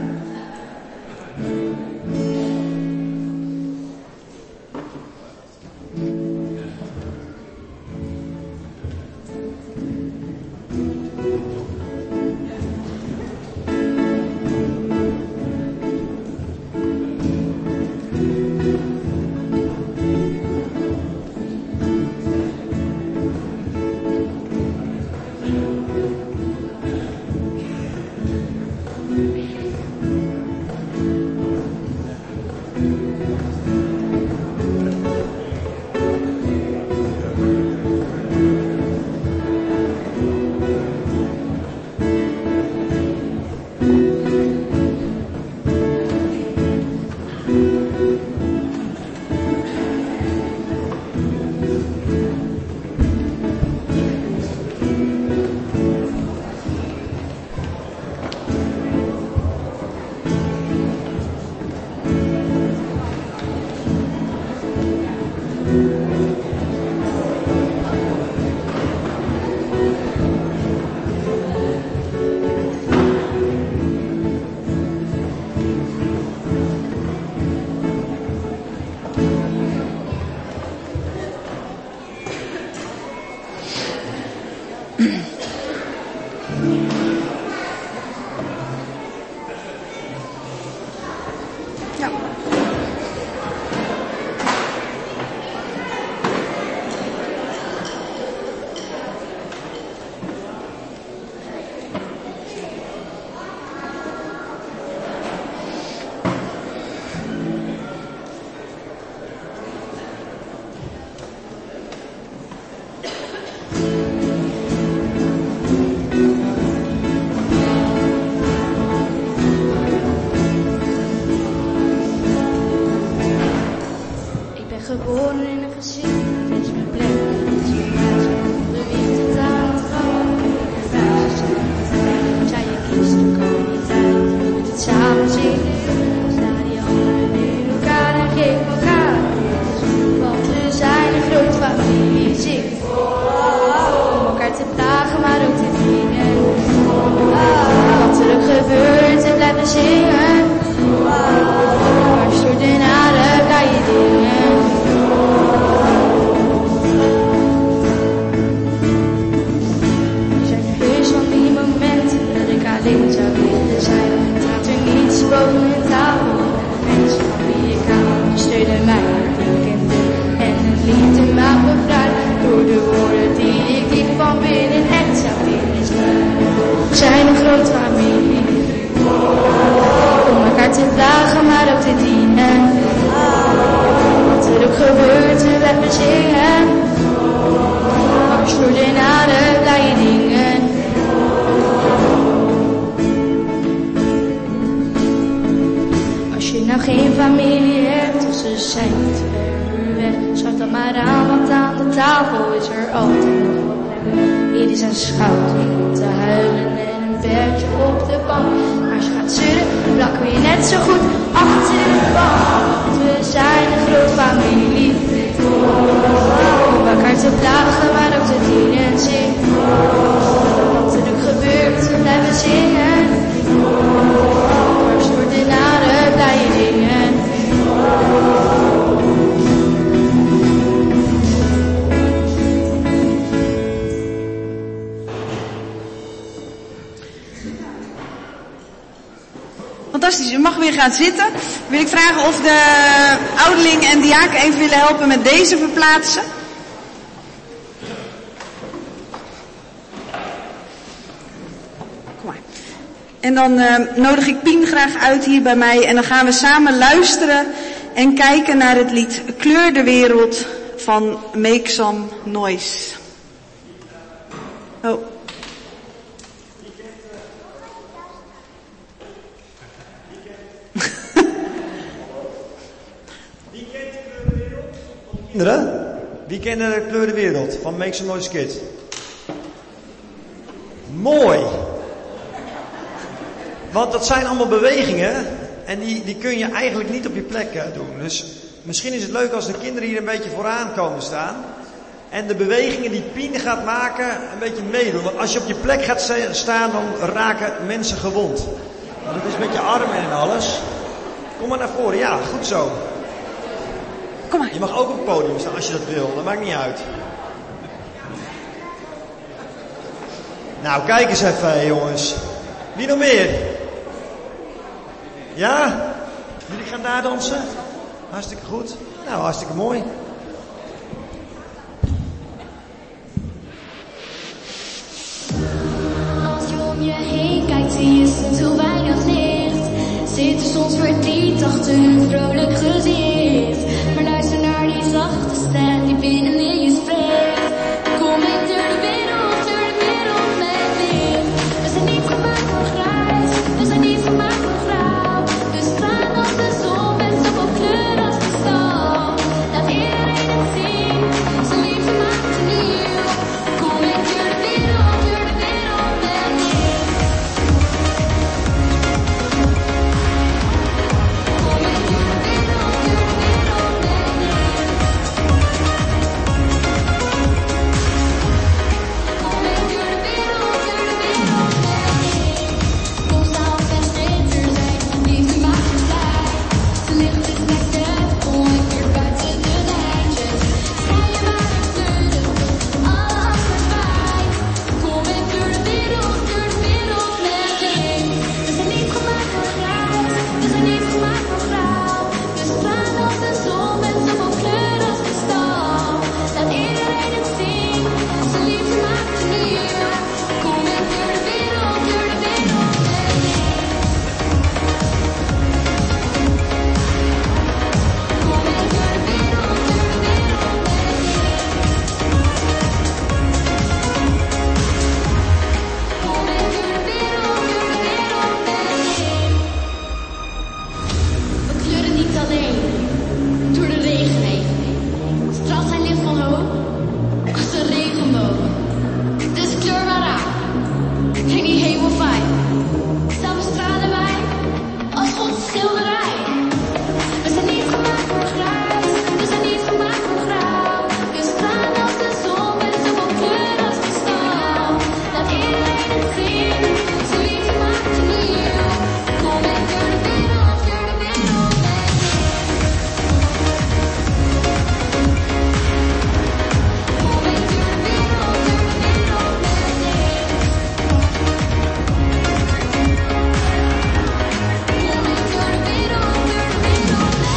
Geboren in een gezin, dat is mijn plek, dat is mijn huis. De witte taal, het gewoon, de vuist. Zij je kiest, dan kan je tijd. Met het samen zingen, sta die anderen in elkaar en geef elkaar. Want we zijn een groot familie, zing. Om elkaar te plagen, maar ook te dienen. Wat er ook gebeurt, we blijven zingen. Dwars door de nare kan je dingen. Er zijn heus van die momenten dat ik alleen zou willen zijn. Staat er niets boven een tafel. Mensen van wie ik hou, die steunen mij met een kinderen. En het liefde maakt me vrij. Door de woorden die ik diep van binnen echt zou willen zijn. We zijn een groot familie. Om elkaar te dragen, maar ook te dienen. Wat er ook gebeurt, we blijven zingen. Dwars door de nare blije dingen. Als je nou geen familie hebt, of ze zijn te ver weg, schuif dan maar aan, want aan de tafel is er altijd nog wat plek. Ieder zijn schouder om te huilen en een bedje op de bank. Maar als je gaat zeuren, plakken we je net zo goed achter de bank. We zijn een groot familie. Om elkaar te plagen, maar ook te dienen. Zing. Wat er ook gebeurt, we blijven zingen. Dwars door de nare blije dingen. Fantastisch, u mag weer gaan zitten. Wil ik vragen of de ouderling en diaken even willen helpen met deze verplaatsen. Kom maar. En dan uh, nodig ik Pien graag uit hier bij mij en dan gaan we samen luisteren en kijken naar het lied Kleur de Wereld van Make Some Noise. Oh. Kinderen, wie kennen de Kleur de Wereld van Make Some Noise Kids? Mooi! Want dat zijn allemaal bewegingen en die, die kun je eigenlijk niet op je plek uh, doen. Dus misschien is het leuk als de kinderen hier een beetje vooraan komen staan en de bewegingen die Pien gaat maken een beetje meedoen. Want als je op je plek gaat staan, dan raken mensen gewond. Want het is met je armen en alles. Kom maar naar voren, ja, goed zo. Kom maar. Je mag ook op het podium staan als je dat wil, dat maakt niet uit. Nou, kijk eens even, jongens. Wie nog meer? Ja? Jullie gaan daar dansen? Hartstikke goed. Nou, hartstikke mooi. Als je om je heen kijkt, zie je soms heel weinig licht. Zit er soms verdriet achter een vrolijk gezicht. Maar luister naar die zachte stem die binnenin je spreekt. Kom ik door de wereld, door de wereld met licht. We zijn niet gemaakt voor grijs, we zijn niet gemaakt voor grauw. We staan als de zon met zoveel kleur als kristal. Laat iedereen het zien, zijn liefde maakt een nieuw. Kom ik door de wereld, door de wereld met licht. Kom ik door de wereld, door de wereld met licht. Kom ik door de wereld, door de wereld met licht. Kom sta op en schitter, zijn van liefde maakt me blij. Ze ligt dus lekker, kom ik weer buiten de lijntjes. Schijn je maar de kleuren, alles voorbij. Kom ik door de wereld, door de wereld met licht. We zijn niet gemaakt voor grijs, we zijn niet gemaakt voor grauw. We staan als de zon met zoveel kleur als kristal. Laat iedereen het zien, zijn liefde maakt een nieuw. Kom ik door de wereld, door de wereld met licht. Kom ik door de wereld, door de wereld met licht. Kom ik door de wereld, door de wereld met licht. We kleuren niet alleen door de regen heen. Straalt zijn licht van hoop als een regenboog. Dus kleur maar aan, breng die hemel fijn. Samen stralen wij als Gods schilderij. We zijn niet gemaakt voor grijs, we zijn niet gemaakt voor grauw. We staan als de zon met zoveel kleur als kristal. Laat iedereen het zien, zijn liefde maakt een nieuw. Kom ik door de wereld, door de wereld met licht. Kom ik door de wereld, door de wereld met licht. Kom ik door de wereld, door de wereld met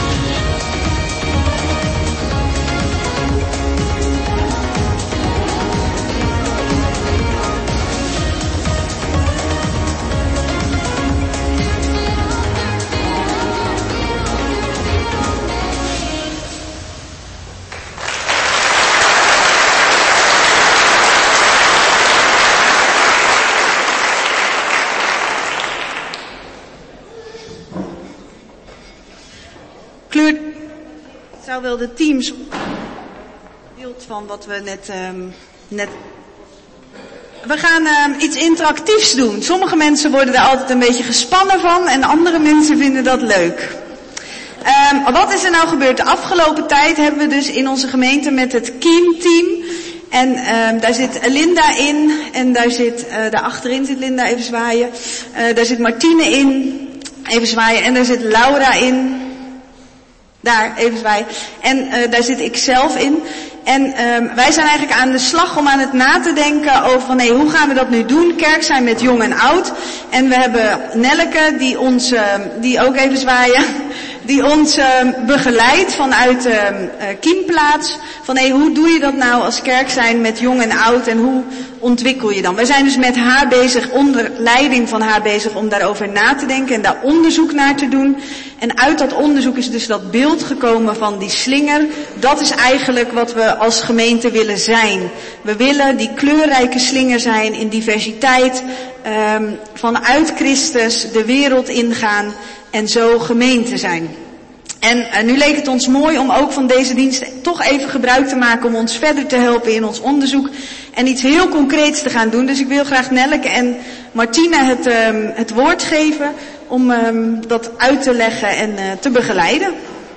Kleur zou wel de teams beeld van wat we net, um, net... We gaan um, iets interactiefs doen. Sommige mensen worden er altijd een beetje gespannen van en andere mensen vinden dat leuk. Um, wat is er nou gebeurd? De afgelopen tijd hebben we dus in onze gemeente met het Kiem-team. En um, daar zit Linda in en daar zit, uh, daar achterin zit Linda, even zwaaien. Uh, daar zit Martine in, even zwaaien. En daar zit Laura in. Daar, even zwaaien. En uh, daar zit ik zelf in. En um, wij zijn eigenlijk aan de slag om aan het na te denken over van, hey, hoe gaan we dat nu doen? Kerk zijn met jong en oud. En we hebben Nelleke, die ons, uh, die ook even zwaaien, die ons uh, begeleidt vanuit uh, uh, Kiemplaats. Van hey, hoe doe je dat nou als kerk zijn met jong en oud en hoe ontwikkel je dan? Wij zijn dus met haar bezig, onder leiding van haar bezig om daarover na te denken en daar onderzoek naar te doen. En uit dat onderzoek is dus dat beeld gekomen van die slinger. Dat is eigenlijk wat we als gemeente willen zijn. We willen die kleurrijke slinger zijn in diversiteit, um, vanuit Christus de wereld ingaan en zo gemeente zijn. En uh, nu leek het ons mooi om ook van deze dienst toch even gebruik te maken om ons verder te helpen in ons onderzoek en iets heel concreets te gaan doen. Dus ik wil graag Nelleke en Martina het, um, het woord geven om um, dat uit te leggen en uh, te begeleiden.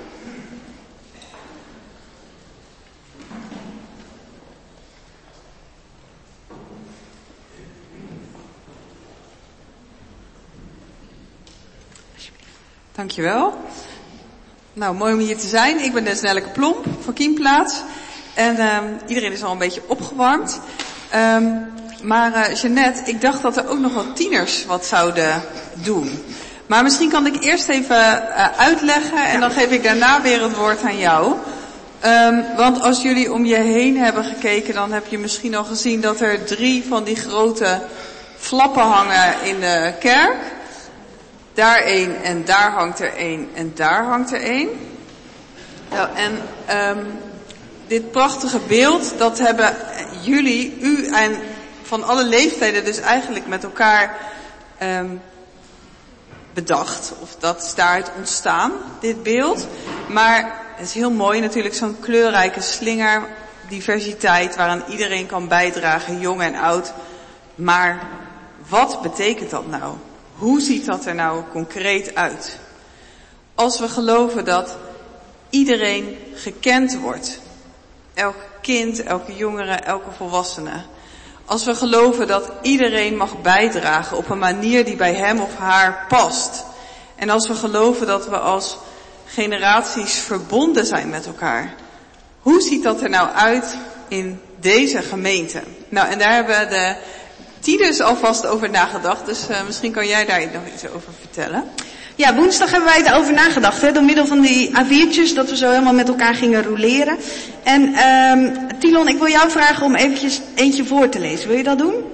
Dankjewel. Nou, mooi om hier te zijn. Ik ben dus Nelleke Plomp van Kiemplaats. En um, iedereen is al een beetje opgewarmd. Um, maar uh, Jeannette, ik dacht dat er ook nog wel tieners wat zouden doen. Maar misschien kan ik eerst even uh, uitleggen en dan geef ik daarna weer het woord aan jou. Um, want als jullie om je heen hebben gekeken, dan heb je misschien al gezien dat er drie van die grote flappen hangen in de kerk. Daar één en daar hangt er één en daar hangt er één. Nou, en um, dit prachtige beeld, dat hebben jullie, u en van alle leeftijden dus eigenlijk met elkaar um, bedacht. Of dat is daaruit ontstaan, dit beeld. Maar het is heel mooi natuurlijk, zo'n kleurrijke slinger, diversiteit waaraan iedereen kan bijdragen, jong en oud. Maar wat betekent dat nou? Hoe ziet dat er nou concreet uit? Als we geloven dat iedereen gekend wordt. Elk kind, elke jongere, elke volwassene. Als we geloven dat iedereen mag bijdragen op een manier die bij hem of haar past. En als we geloven dat we als generaties verbonden zijn met elkaar. Hoe ziet dat er nou uit in deze gemeente? Nou, en daar hebben de tieners alvast over nagedacht. Dus uh, misschien kan jij daar nog iets over vertellen. Ja, woensdag hebben wij erover nagedacht, hè, door middel van die A viertjes, dat we zo helemaal met elkaar gingen roleren. En um, Tilon, ik wil jou vragen om eventjes eentje voor te lezen. Wil je dat doen?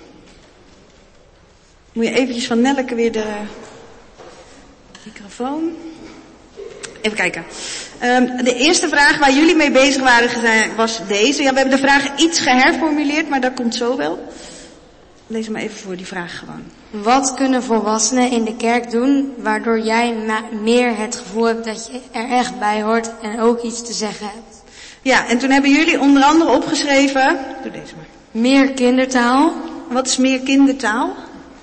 Moet je eventjes van Nelleke weer de microfoon. Even kijken. Um, de eerste vraag waar jullie mee bezig waren was deze. Ja, we hebben de vraag iets geherformuleerd, maar dat komt zo wel. Lees maar even voor die vraag gewoon. Wat kunnen volwassenen in de kerk doen waardoor jij ma- meer het gevoel hebt dat je er echt bij hoort en ook iets te zeggen hebt? Ja, en toen hebben jullie onder andere opgeschreven, doe deze maar. Meer kindertaal. Wat is meer kindertaal?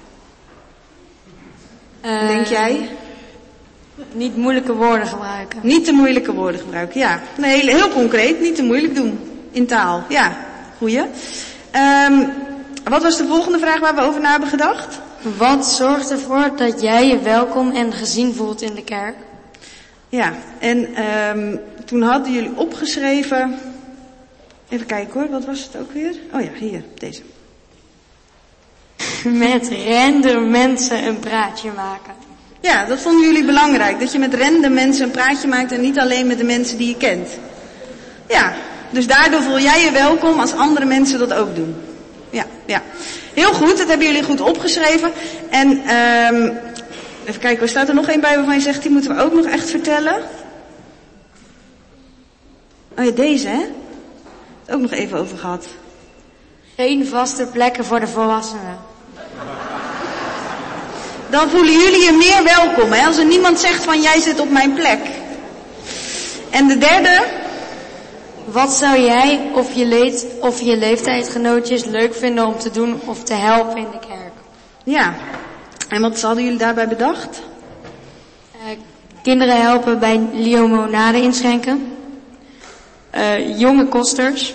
Uh, Denk jij? Niet moeilijke woorden gebruiken. Niet te moeilijke woorden gebruiken, ja. Nee, heel concreet, niet te moeilijk doen in taal. Ja, goeie. Um, wat was de volgende vraag waar we over na hebben gedacht? Wat zorgt ervoor dat jij je welkom en gezien voelt in de kerk? Ja, en um, toen hadden jullie opgeschreven. Even kijken hoor, wat was het ook weer? Oh ja, hier, deze. Met random mensen een praatje maken. Ja, dat vonden jullie belangrijk. Dat je met random mensen een praatje maakt en niet alleen met de mensen die je kent. Ja, dus daardoor voel jij je welkom als andere mensen dat ook doen. Ja, ja. Heel goed, dat hebben jullie goed opgeschreven. En um, even kijken, er staat er nog één bij waarvan je zegt, die moeten we ook nog echt vertellen. Oh ja, deze hè? Ook nog even over gehad. Geen vaste plekken voor de volwassenen. Dan voelen jullie je meer welkom, hè? Als er niemand zegt van jij zit op mijn plek. En de derde. Wat zou jij of je, leed, of je leeftijdgenootjes leuk vinden om te doen of te helpen in de kerk? Ja. En wat hadden jullie daarbij bedacht? Uh, kinderen helpen bij limonade inschenken. Uh, jonge kosters.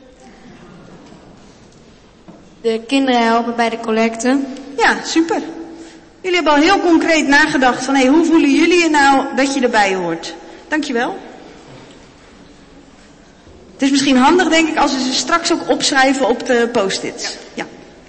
De kinderen helpen bij de collecte. Ja, super. Jullie hebben al heel concreet nagedacht van, hé, hey, hoe voelen jullie je nou dat je erbij hoort? Dankjewel. Het is misschien handig, denk ik, als we ze straks ook opschrijven op de post-its. Ja. ja.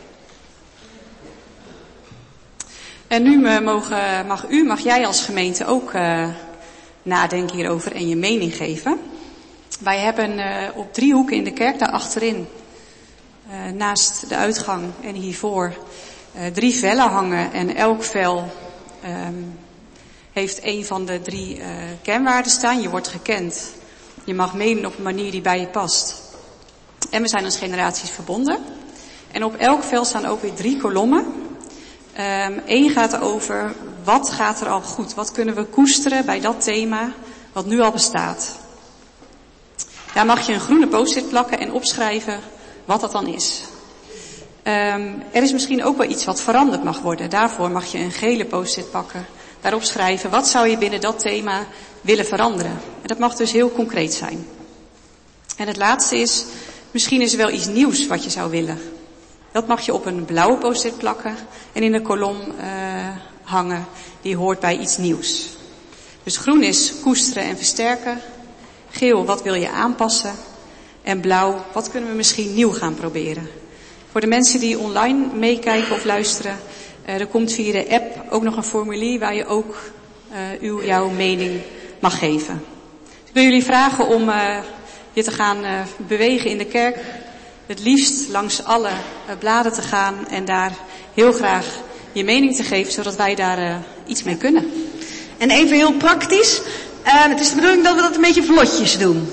En nu mogen, mag u, mag jij als gemeente ook uh, nadenken hierover en je mening geven. Wij hebben uh, op drie hoeken in de kerk, daar achterin, uh, naast de uitgang en hiervoor, uh, drie vellen hangen. En elk vel um, heeft een van de drie uh, kenwaarden staan. Je wordt gekend. Je mag meedoen op een manier die bij je past. En we zijn als generaties verbonden. En op elk vel staan ook weer drie kolommen. Um, Eén gaat over, wat gaat er al goed? Wat kunnen we koesteren bij dat thema wat nu al bestaat? Daar mag je een groene post-it plakken en opschrijven wat dat dan is. Um, er is misschien ook wel iets wat veranderd mag worden. Daarvoor mag je een gele post-it pakken. Daarop schrijven, wat zou je binnen dat thema willen veranderen? En dat mag dus heel concreet zijn. En het laatste is, misschien is er wel iets nieuws wat je zou willen. Dat mag je op een blauwe post-it plakken en in een kolom uh, hangen. Die hoort bij iets nieuws. Dus groen is koesteren en versterken. Geel, wat wil je aanpassen? En blauw, wat kunnen we misschien nieuw gaan proberen? Voor de mensen die online meekijken of luisteren, uh, er komt via de app ook nog een formulier waar je ook uh, uw, jouw mening mag geven. Dus ik wil jullie vragen om uh, je te gaan uh, bewegen in de kerk. Het liefst langs alle uh, bladen te gaan en daar heel graag je mening te geven, zodat wij daar uh, iets mee kunnen. En even heel praktisch. Uh, het is de bedoeling dat we dat een beetje vlotjes doen.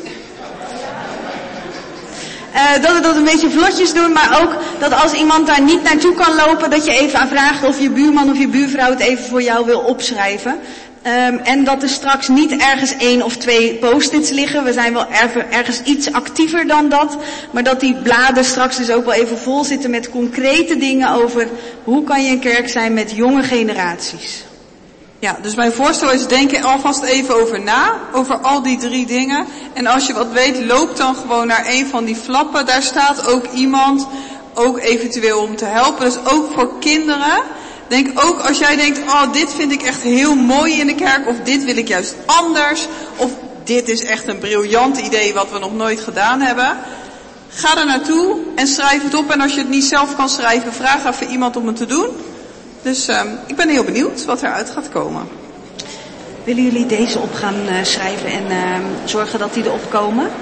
Uh, dat we dat een beetje vlotjes doen, maar ook dat als iemand daar niet naartoe kan lopen, dat je even aan vraagt of je buurman of je buurvrouw het even voor jou wil opschrijven. Um, en dat er straks niet ergens één of twee post-its liggen. We zijn wel er, ergens iets actiever dan dat. Maar dat die bladen straks dus ook wel even vol zitten met concrete dingen over hoe kan je een kerk zijn met jonge generaties. Ja, dus mijn voorstel is, denk er alvast even over na, over al die drie dingen. En als je wat weet, loop dan gewoon naar een van die flappen. Daar staat ook iemand, ook eventueel om te helpen. Dus ook voor kinderen. Denk ook als jij denkt, oh, dit vind ik echt heel mooi in de kerk, of dit wil ik juist anders, of dit is echt een briljant idee wat we nog nooit gedaan hebben. Ga er naartoe en schrijf het op. En als je het niet zelf kan schrijven, vraag even iemand om het te doen. Dus uh, ik ben heel benieuwd wat eruit gaat komen. Willen jullie deze op gaan uh, schrijven en uh, zorgen dat die erop komen?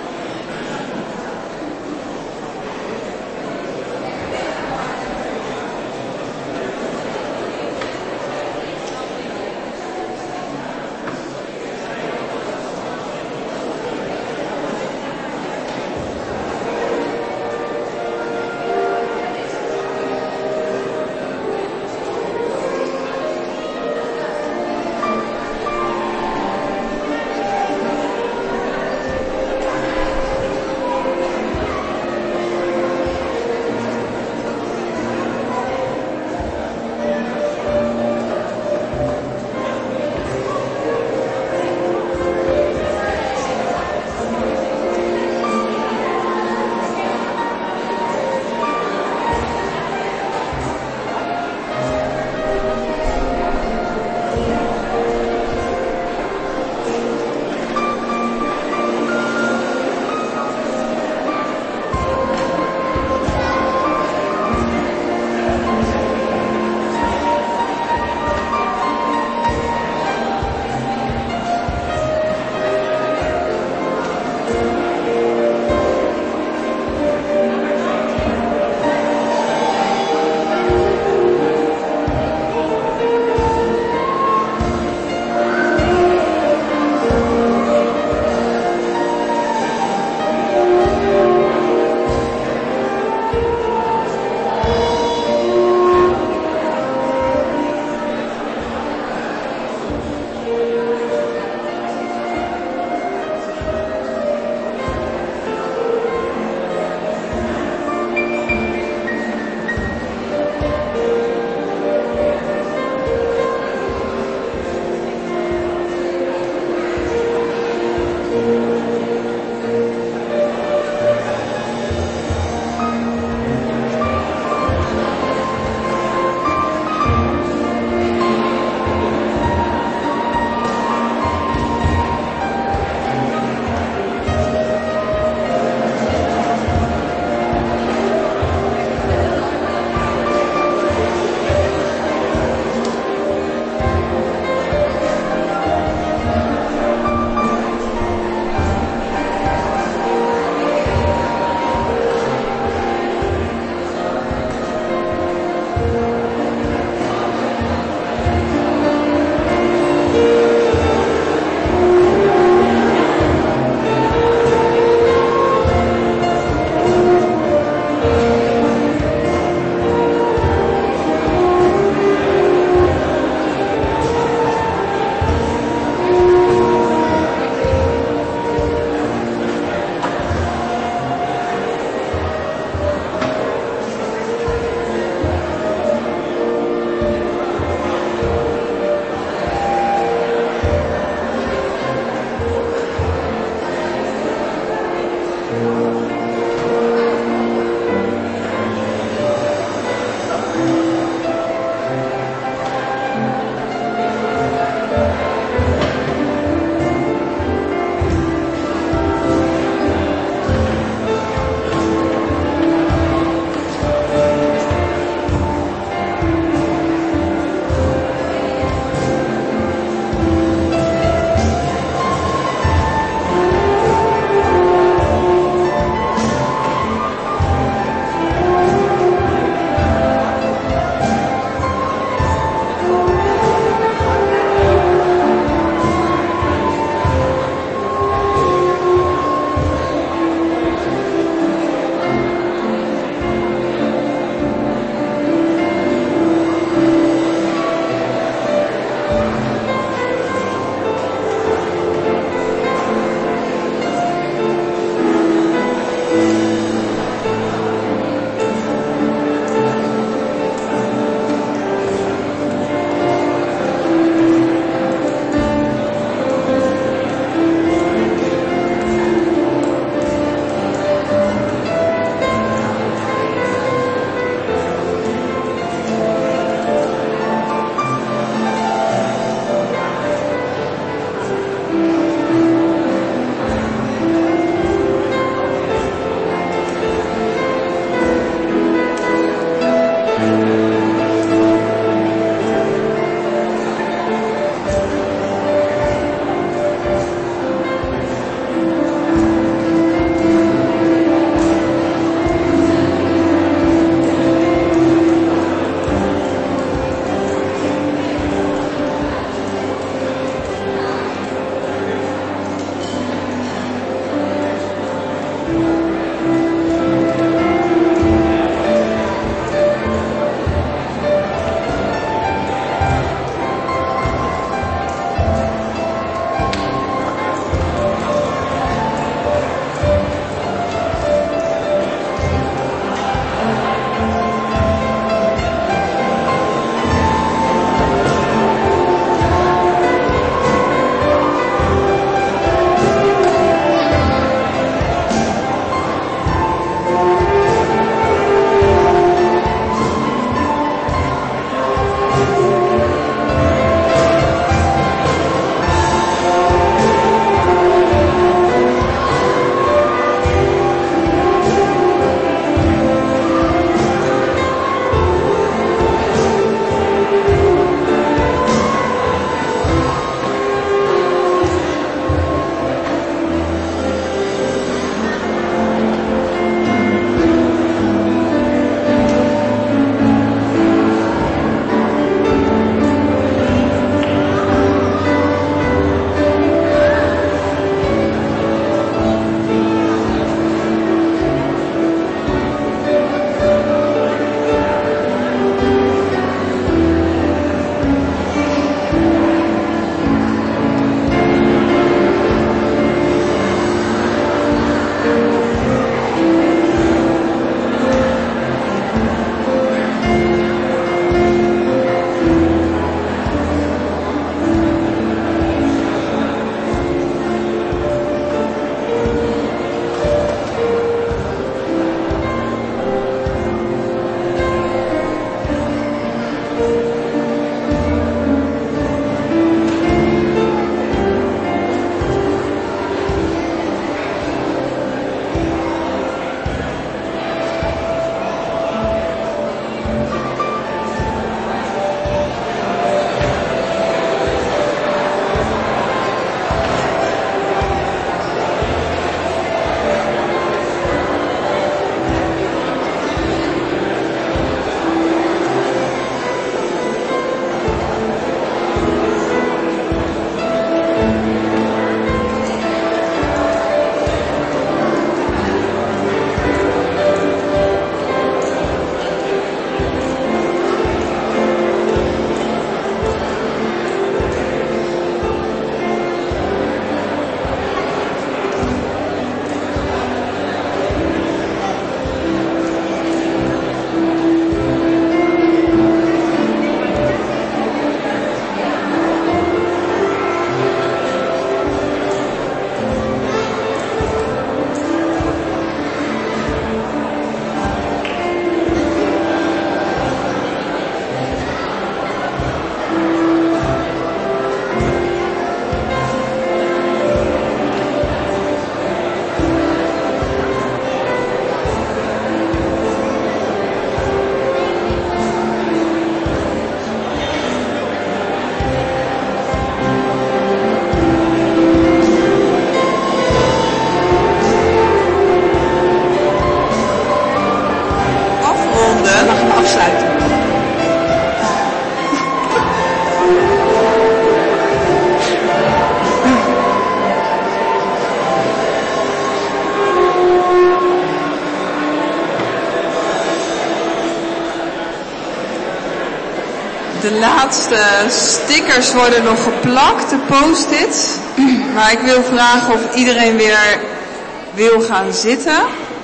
De laatste stickers worden nog geplakt, de post-its. Maar ik wil vragen of iedereen weer wil gaan zitten.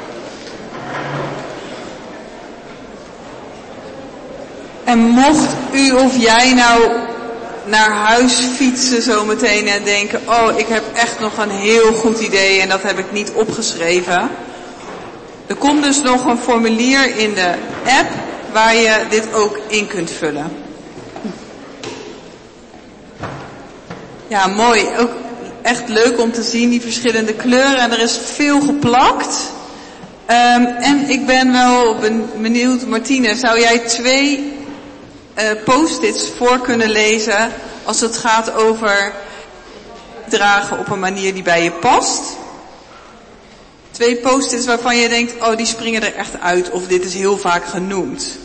En mocht u of jij nou naar huis fietsen zometeen en denken, oh, ik heb echt nog een heel goed idee en dat heb ik niet opgeschreven. Er komt dus nog een formulier in de app waar je dit ook in kunt vullen. Ja, mooi. Ook echt leuk om te zien, die verschillende kleuren. En er is veel geplakt. Um, en ik ben wel benieuwd, Martine, zou jij twee uh, post-its voor kunnen lezen als het gaat over dragen op een manier die bij je past? Twee post-its waarvan je denkt, oh, die springen er echt uit, of dit is heel vaak genoemd.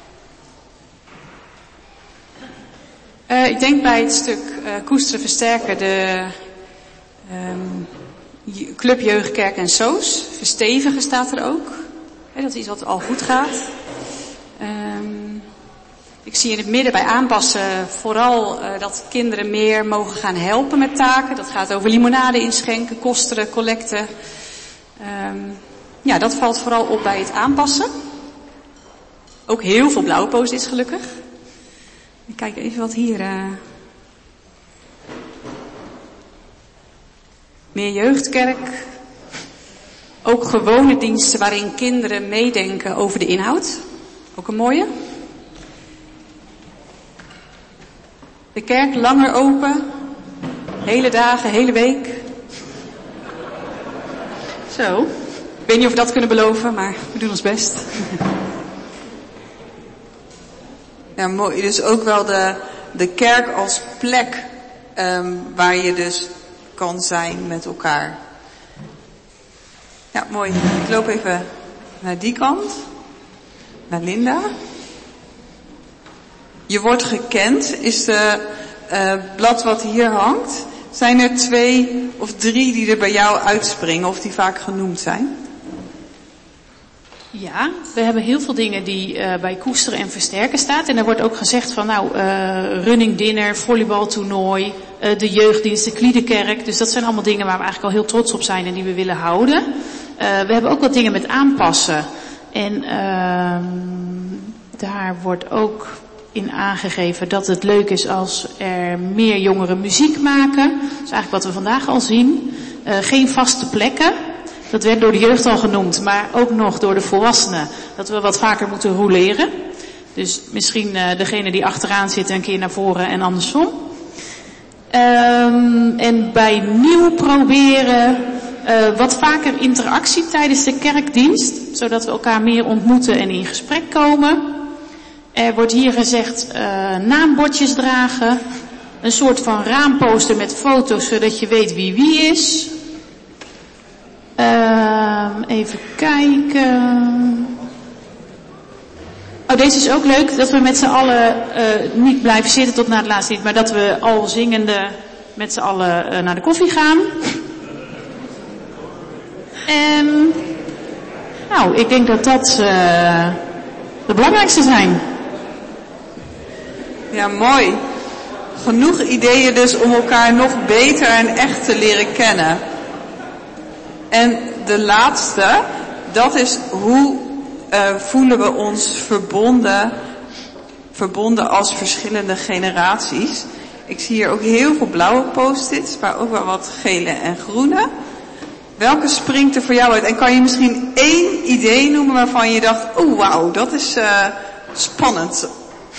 Uh, ik denk bij het stuk uh, koesteren, versterken, de um, Club Jeugd, Kerk en Soos. Verstevigen staat er ook. He, dat is iets wat al goed gaat. Um, ik zie in het midden bij aanpassen vooral uh, dat kinderen meer mogen gaan helpen met taken. Dat gaat over limonade inschenken, kosteren, collecten. Um, ja, dat valt vooral op bij het aanpassen. Ook heel veel blauwe post-its gelukkig. Ik kijk even wat hier... Uh... Meer jeugdkerk. Ook gewone diensten waarin kinderen meedenken over de inhoud. Ook een mooie. De kerk langer open. Hele dagen, hele week. Zo. Ik weet niet of we dat kunnen beloven, maar we doen ons best. Ja, mooi. Dus ook wel de, de kerk als plek um, waar je dus kan zijn met elkaar. Ja, mooi. Ik loop even naar die kant. Naar Linda. Je wordt gekend is de uh, blad wat hier hangt. Zijn er twee of drie die er bij jou uitspringen of die vaak genoemd zijn? Ja, we hebben heel veel dingen die uh, bij koesteren en versterken staat. En er wordt ook gezegd van nou, uh, running dinner, volleybaltoernooi, uh, de jeugddienst, de Kliedenkerk. Dus dat zijn allemaal dingen waar we eigenlijk al heel trots op zijn en die we willen houden. Uh, we hebben ook wat dingen met aanpassen. En uh, daar wordt ook in aangegeven dat het leuk is als er meer jongeren muziek maken. Dat is eigenlijk wat we vandaag al zien. Uh, geen vaste plekken. Dat werd door de jeugd al genoemd, maar ook nog door de volwassenen. Dat we wat vaker moeten roleren. Dus misschien uh, degene die achteraan zit een keer naar voren en andersom. Um, en bij nieuw proberen uh, wat vaker interactie tijdens de kerkdienst. Zodat we elkaar meer ontmoeten en in gesprek komen. Er wordt hier gezegd uh, naambordjes dragen. Een soort van raamposter met foto's zodat je weet wie wie is. Uh, even kijken. Oh, deze is ook leuk. Dat we met z'n allen uh, niet blijven zitten tot na het laatste lied. Maar dat we al zingende met z'n allen uh, naar de koffie gaan. En nou, ik denk dat dat uh, de belangrijkste zijn. Ja, mooi. Genoeg ideeën dus om elkaar nog beter en echt te leren kennen. En de laatste, dat is hoe uh, voelen we ons verbonden, verbonden als verschillende generaties. Ik zie hier ook heel veel blauwe post-its, maar ook wel wat gele en groene. Welke springt er voor jou uit? En kan je misschien één idee noemen waarvan je dacht, oh wauw, dat is uh, spannend.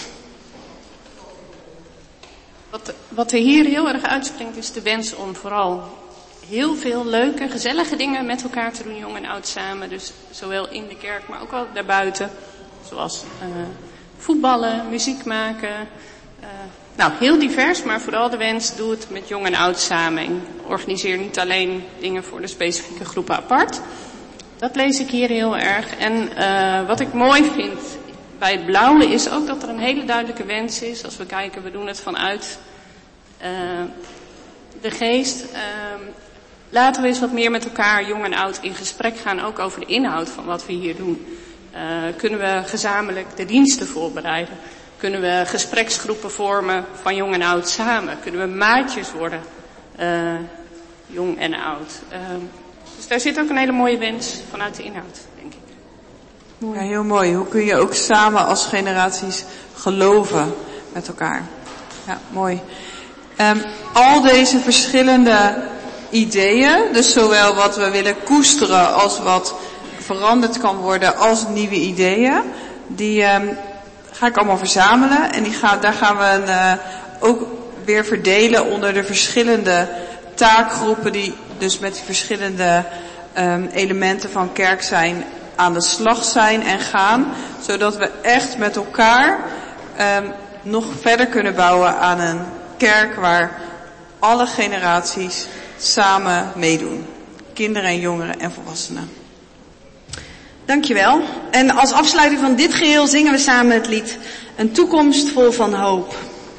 Wat, wat er hier heel erg uitspringt is de wens om vooral heel veel leuke, gezellige dingen met elkaar te doen, jong en oud samen. Dus zowel in de kerk, maar ook wel daarbuiten. Zoals uh, voetballen, muziek maken. Uh, nou, heel divers, maar vooral de wens, doe het met jong en oud samen. En organiseer niet alleen dingen voor de specifieke groepen apart. Dat lees ik hier heel erg. En uh, wat ik mooi vind bij het blauwe is ook dat er een hele duidelijke wens is. Als we kijken, we doen het vanuit uh, de geest. Uh, laten we eens wat meer met elkaar, jong en oud, in gesprek gaan. Ook over de inhoud van wat we hier doen. Uh, kunnen we gezamenlijk de diensten voorbereiden. Kunnen we gespreksgroepen vormen van jong en oud samen? Kunnen we maatjes worden, uh, jong en oud? Uh, dus daar zit ook een hele mooie wens vanuit de inhoud, denk ik. Ja, heel mooi. Hoe kun je ook samen als generaties geloven met elkaar? Ja, mooi. Um, al deze verschillende ideeën, dus zowel wat we willen koesteren als wat veranderd kan worden als nieuwe ideeën, die um, ga ik allemaal verzamelen en die ga, daar gaan we uh, ook weer verdelen onder de verschillende taakgroepen die dus met die verschillende um, elementen van kerk zijn aan de slag zijn en gaan, zodat we echt met elkaar um, nog verder kunnen bouwen aan een kerk waar alle generaties samen meedoen. Kinderen en jongeren en volwassenen. Dankjewel. En als afsluiting van dit geheel zingen we samen het lied Een toekomst vol van hoop.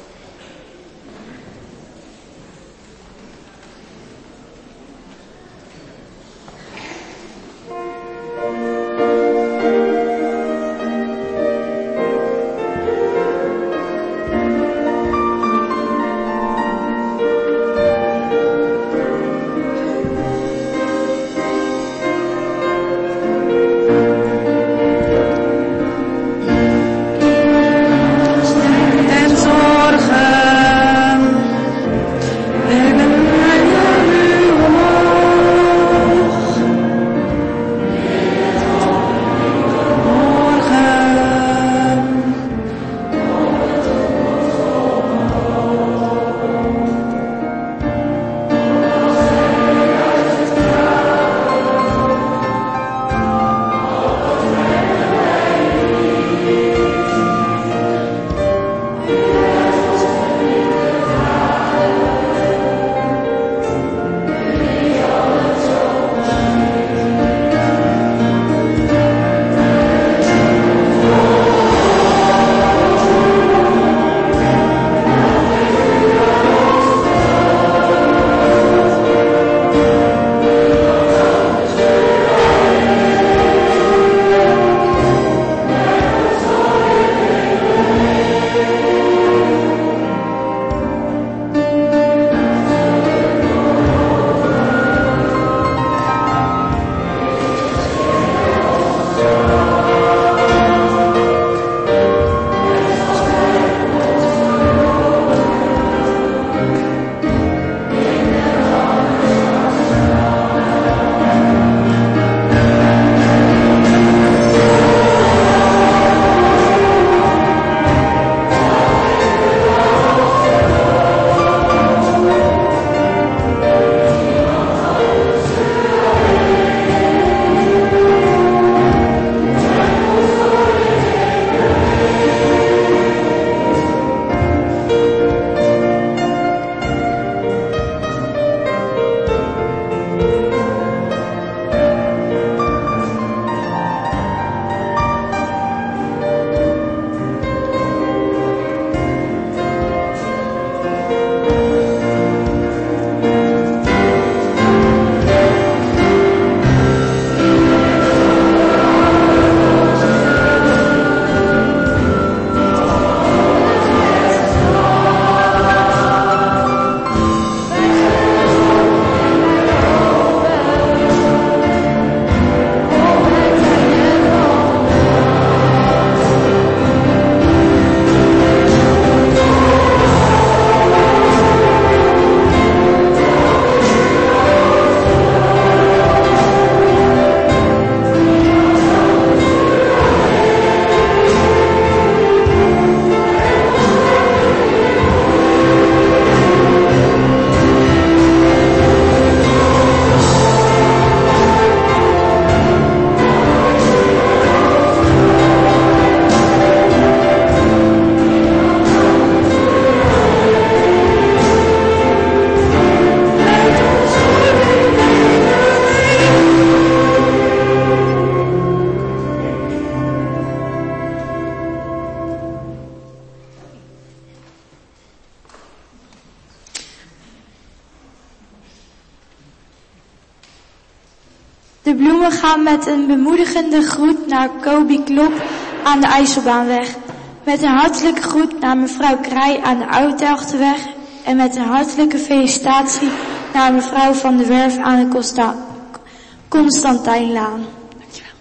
De bloemen gaan met een bemoedigende groet naar Kobi Klop aan de IJsselbaanweg. Met een hartelijke groet naar mevrouw Krij aan de Oude-Telgteweg en met een hartelijke felicitatie naar mevrouw Van der Werf aan de Consta- Constantijnlaan. Dankjewel.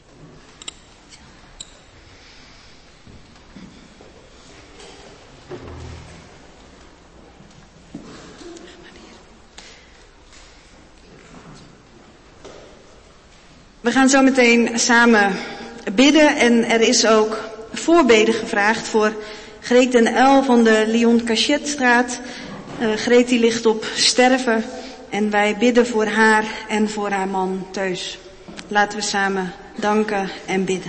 We gaan zo meteen samen bidden en er is ook voorbeden gevraagd voor Greet den Uil van de Leon Cachetstraat. Uh, Greet die ligt op sterven en wij bidden voor haar en voor haar man Teus. Laten we samen danken en bidden.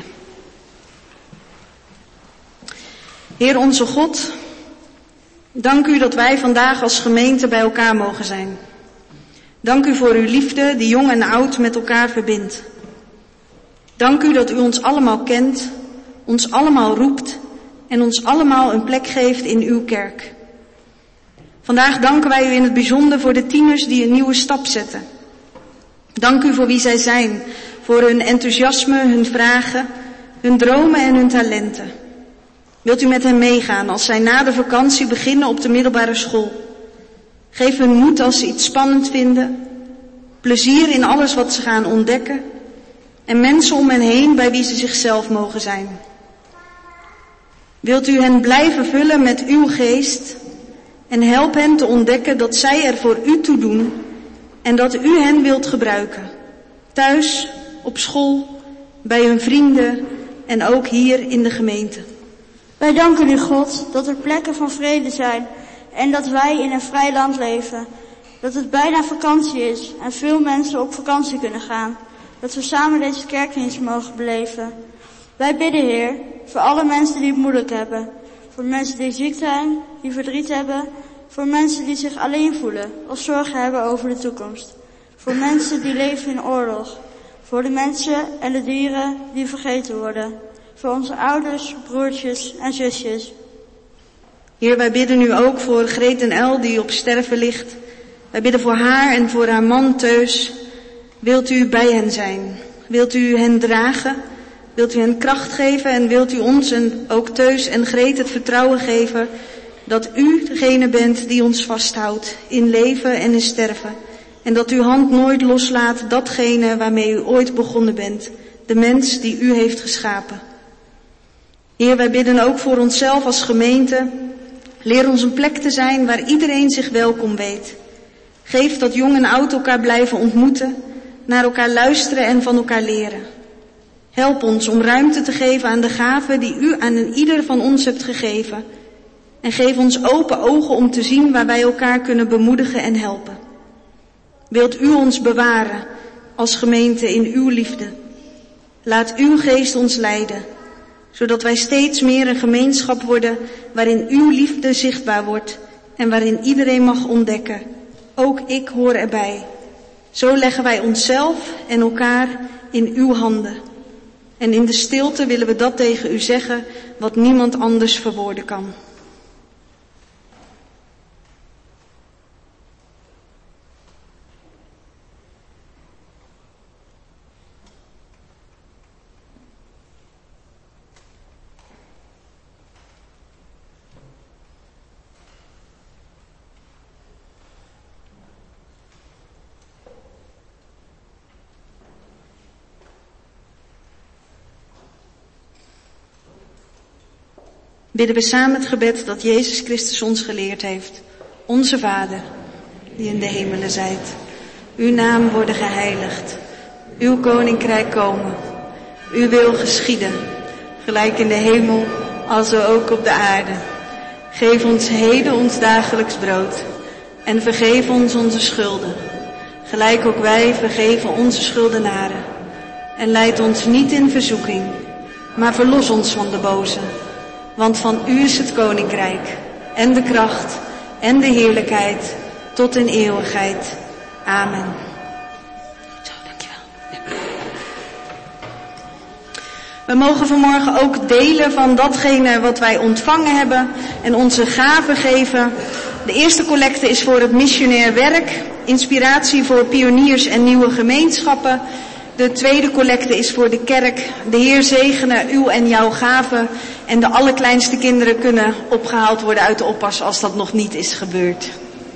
Heer onze God, dank u dat wij vandaag als gemeente bij elkaar mogen zijn. Dank u voor uw liefde die jong en oud met elkaar verbindt. Dank u dat u ons allemaal kent, ons allemaal roept en ons allemaal een plek geeft in uw kerk. Vandaag danken wij u in het bijzonder voor de tieners die een nieuwe stap zetten. Dank u voor wie zij zijn, voor hun enthousiasme, hun vragen, hun dromen en hun talenten. Wilt u met hen meegaan als zij na de vakantie beginnen op de middelbare school? Geef hun moed als ze iets spannend vinden, plezier in alles wat ze gaan ontdekken en mensen om hen heen bij wie ze zichzelf mogen zijn. Wilt u hen blijven vullen met uw geest en help hen te ontdekken dat zij er voor u toe doen en dat u hen wilt gebruiken. Thuis, op school, bij hun vrienden en ook hier in de gemeente. Wij danken u, God, dat er plekken van vrede zijn en dat wij in een vrij land leven. Dat het bijna vakantie is en veel mensen op vakantie kunnen gaan. Dat we samen deze kerkdienst mogen beleven. Wij bidden, Heer, voor alle mensen die het moeilijk hebben. Voor mensen die ziek zijn, die verdriet hebben. Voor mensen die zich alleen voelen of zorgen hebben over de toekomst. Voor mensen die leven in oorlog. Voor de mensen en de dieren die vergeten worden. Voor onze ouders, broertjes en zusjes. Heer, wij bidden nu ook voor Greet den Uil die op sterven ligt. Wij bidden voor haar en voor haar man Teus. Wilt u bij hen zijn? Wilt u hen dragen? Wilt u hen kracht geven en wilt u ons en ook Teus en Greet het vertrouwen geven dat u degene bent die ons vasthoudt in leven en in sterven. En dat uw hand nooit loslaat datgene waarmee u ooit begonnen bent, de mens die u heeft geschapen. Heer, wij bidden ook voor onszelf als gemeente. Leer ons een plek te zijn waar iedereen zich welkom weet. Geef dat jong en oud elkaar blijven ontmoeten, naar elkaar luisteren en van elkaar leren. Help ons om ruimte te geven aan de gaven die u aan een ieder van ons hebt gegeven. En geef ons open ogen om te zien waar wij elkaar kunnen bemoedigen en helpen. Wilt u ons bewaren als gemeente in uw liefde. Laat uw geest ons leiden, zodat wij steeds meer een gemeenschap worden waarin uw liefde zichtbaar wordt en waarin iedereen mag ontdekken. Ook ik hoor erbij. Zo leggen wij onszelf en elkaar in uw handen. En in de stilte willen we dat tegen u zeggen wat niemand anders verwoorden kan. Bidden we samen het gebed dat Jezus Christus ons geleerd heeft. Onze Vader, die in de hemelen zijt. Uw naam worden geheiligd. Uw koninkrijk komen. Uw wil geschieden. Gelijk in de hemel, als ook op de aarde. Geef ons heden ons dagelijks brood. En vergeef ons onze schulden. Gelijk ook wij vergeven onze schuldenaren. En leid ons niet in verzoeking, maar verlos ons van de boze. Want van u is het koninkrijk en de kracht en de heerlijkheid tot in eeuwigheid. Amen. Zo, dankjewel. We mogen vanmorgen ook delen van datgene wat wij ontvangen hebben en onze gaven geven. De eerste collecte is voor het missionair werk, inspiratie voor pioniers en nieuwe gemeenschappen. De tweede collecte is voor de kerk. De Heer zegene uw en jouw gaven. En de allerkleinste kinderen kunnen opgehaald worden uit de oppas als dat nog niet is gebeurd.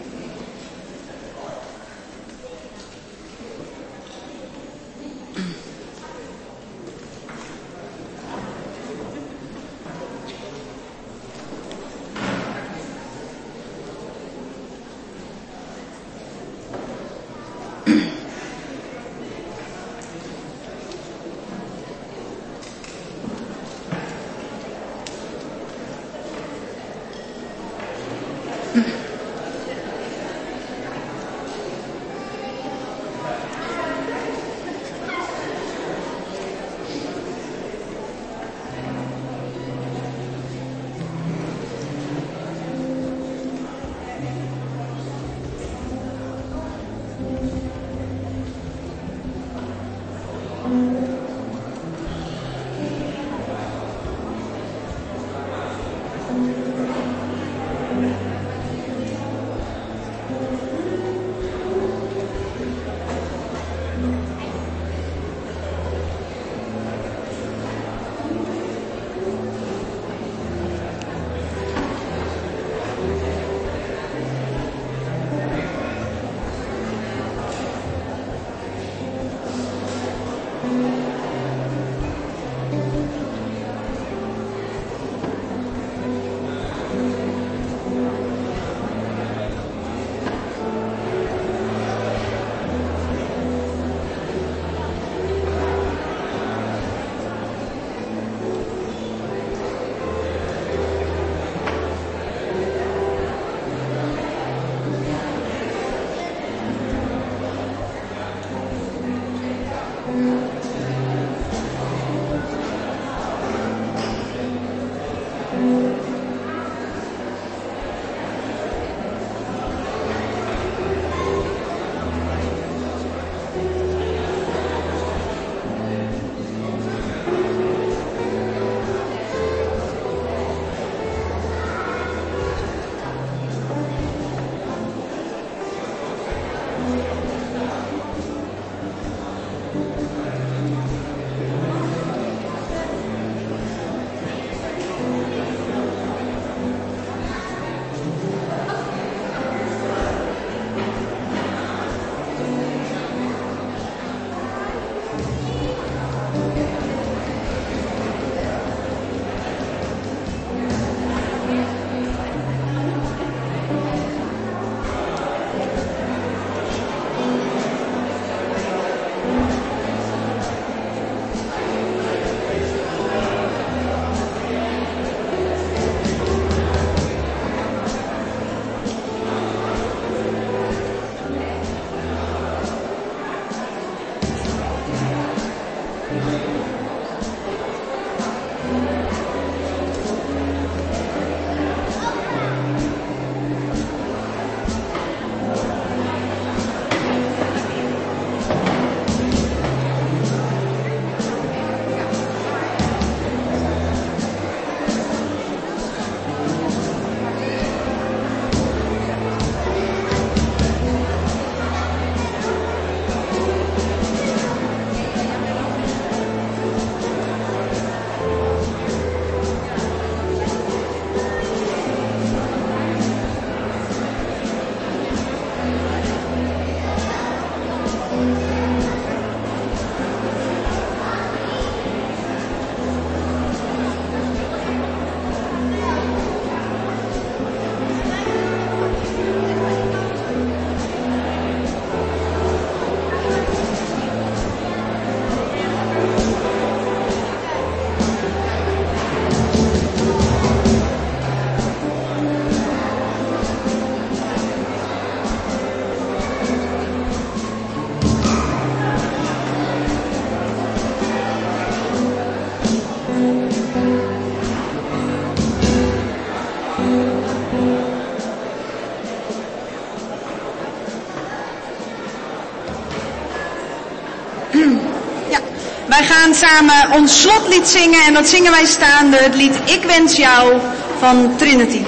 Wij gaan samen ons slotlied zingen en dat zingen wij staande, het lied Ik Wens Jou van Trinity.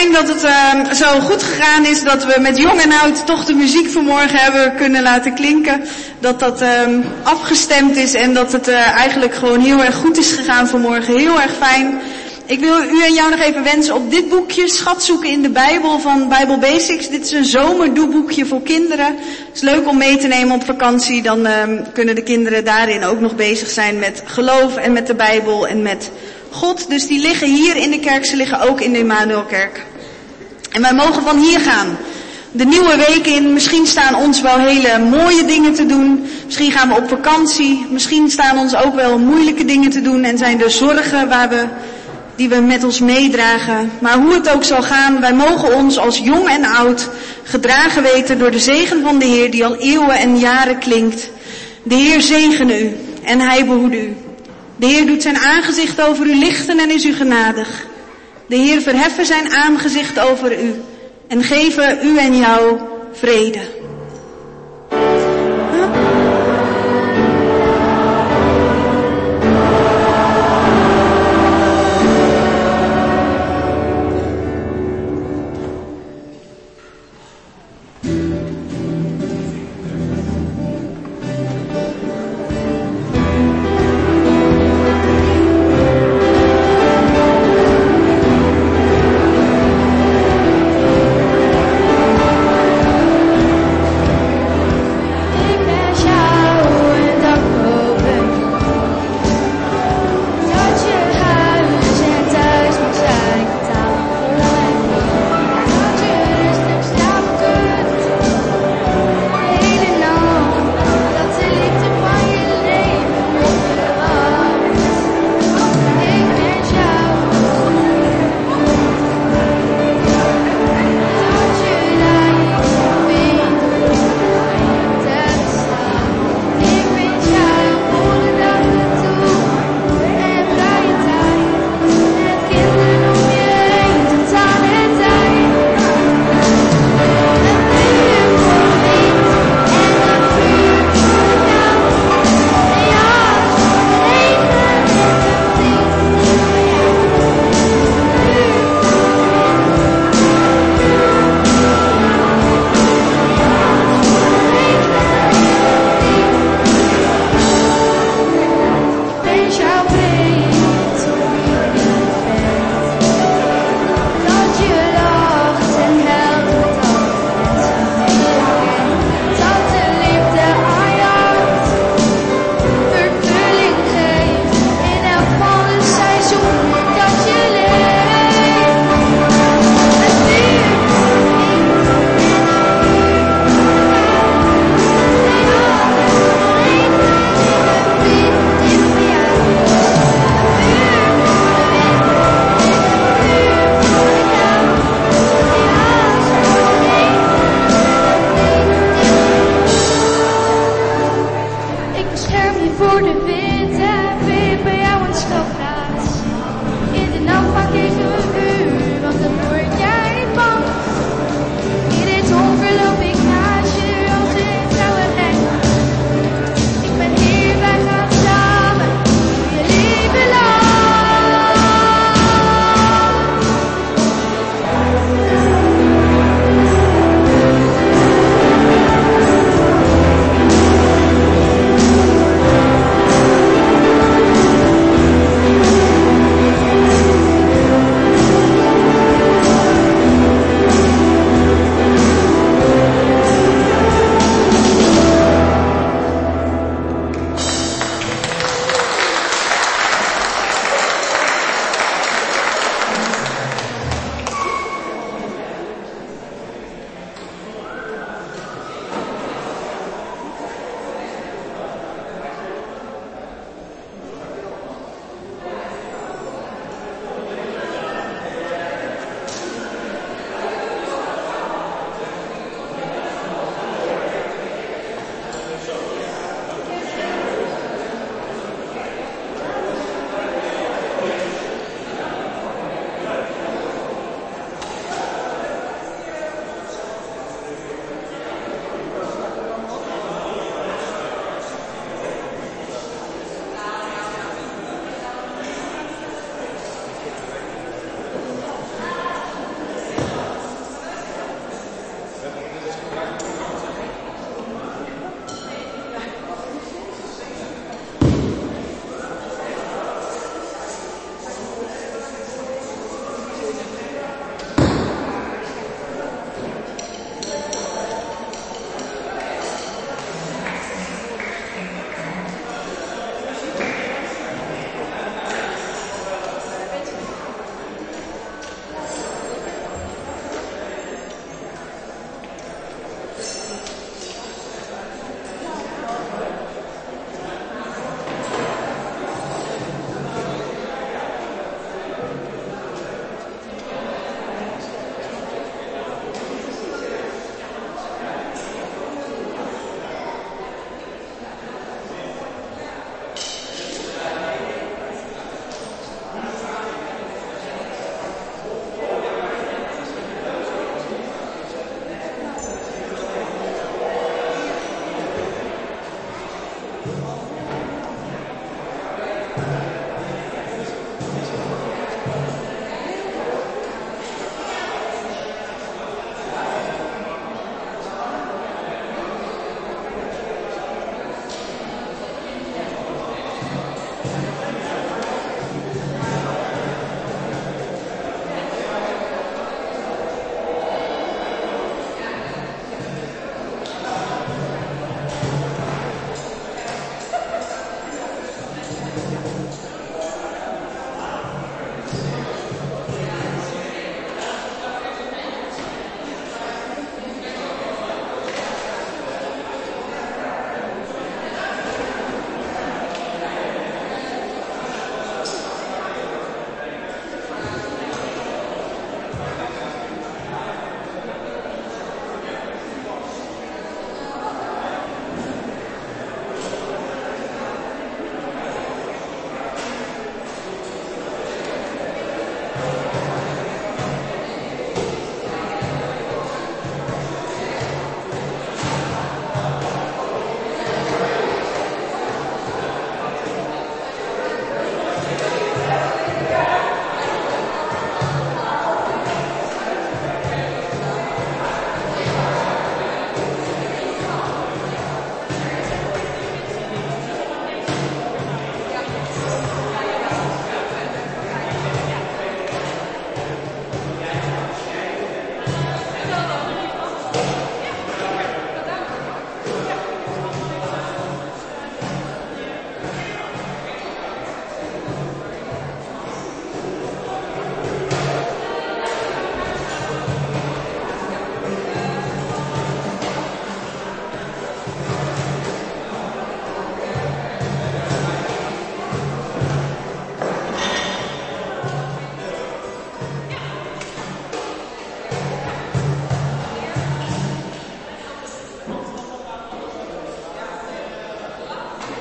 fijn dat het uh, zo goed gegaan is dat we met jong en oud toch de muziek vanmorgen hebben kunnen laten klinken. Dat dat um, afgestemd is en dat het uh, eigenlijk gewoon heel erg goed is gegaan vanmorgen. Heel erg fijn. Ik wil u en jou nog even wensen op dit boekje, Schat zoeken in de Bijbel van Bible Basics. Dit is een zomerdoeboekje voor kinderen. Het is leuk om mee te nemen op vakantie. Dan um, kunnen de kinderen daarin ook nog bezig zijn met geloof en met de Bijbel en met God. Dus die liggen hier in de kerk, ze liggen ook in de Immanuelkerk. En wij mogen van hier gaan. De nieuwe week in, misschien staan ons wel hele mooie dingen te doen. Misschien gaan we op vakantie. Misschien staan ons ook wel moeilijke dingen te doen en zijn er zorgen waar we... die we met ons meedragen. Maar hoe het ook zal gaan, wij mogen ons als jong en oud gedragen weten door de zegen van de Heer die al eeuwen en jaren klinkt. De Heer zegene u en Hij behoede u. De Heer doet zijn aangezicht over u lichten en is u genadig. De Heer verheffen zijn aangezicht over u en geven u en jou vrede.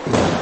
Amen.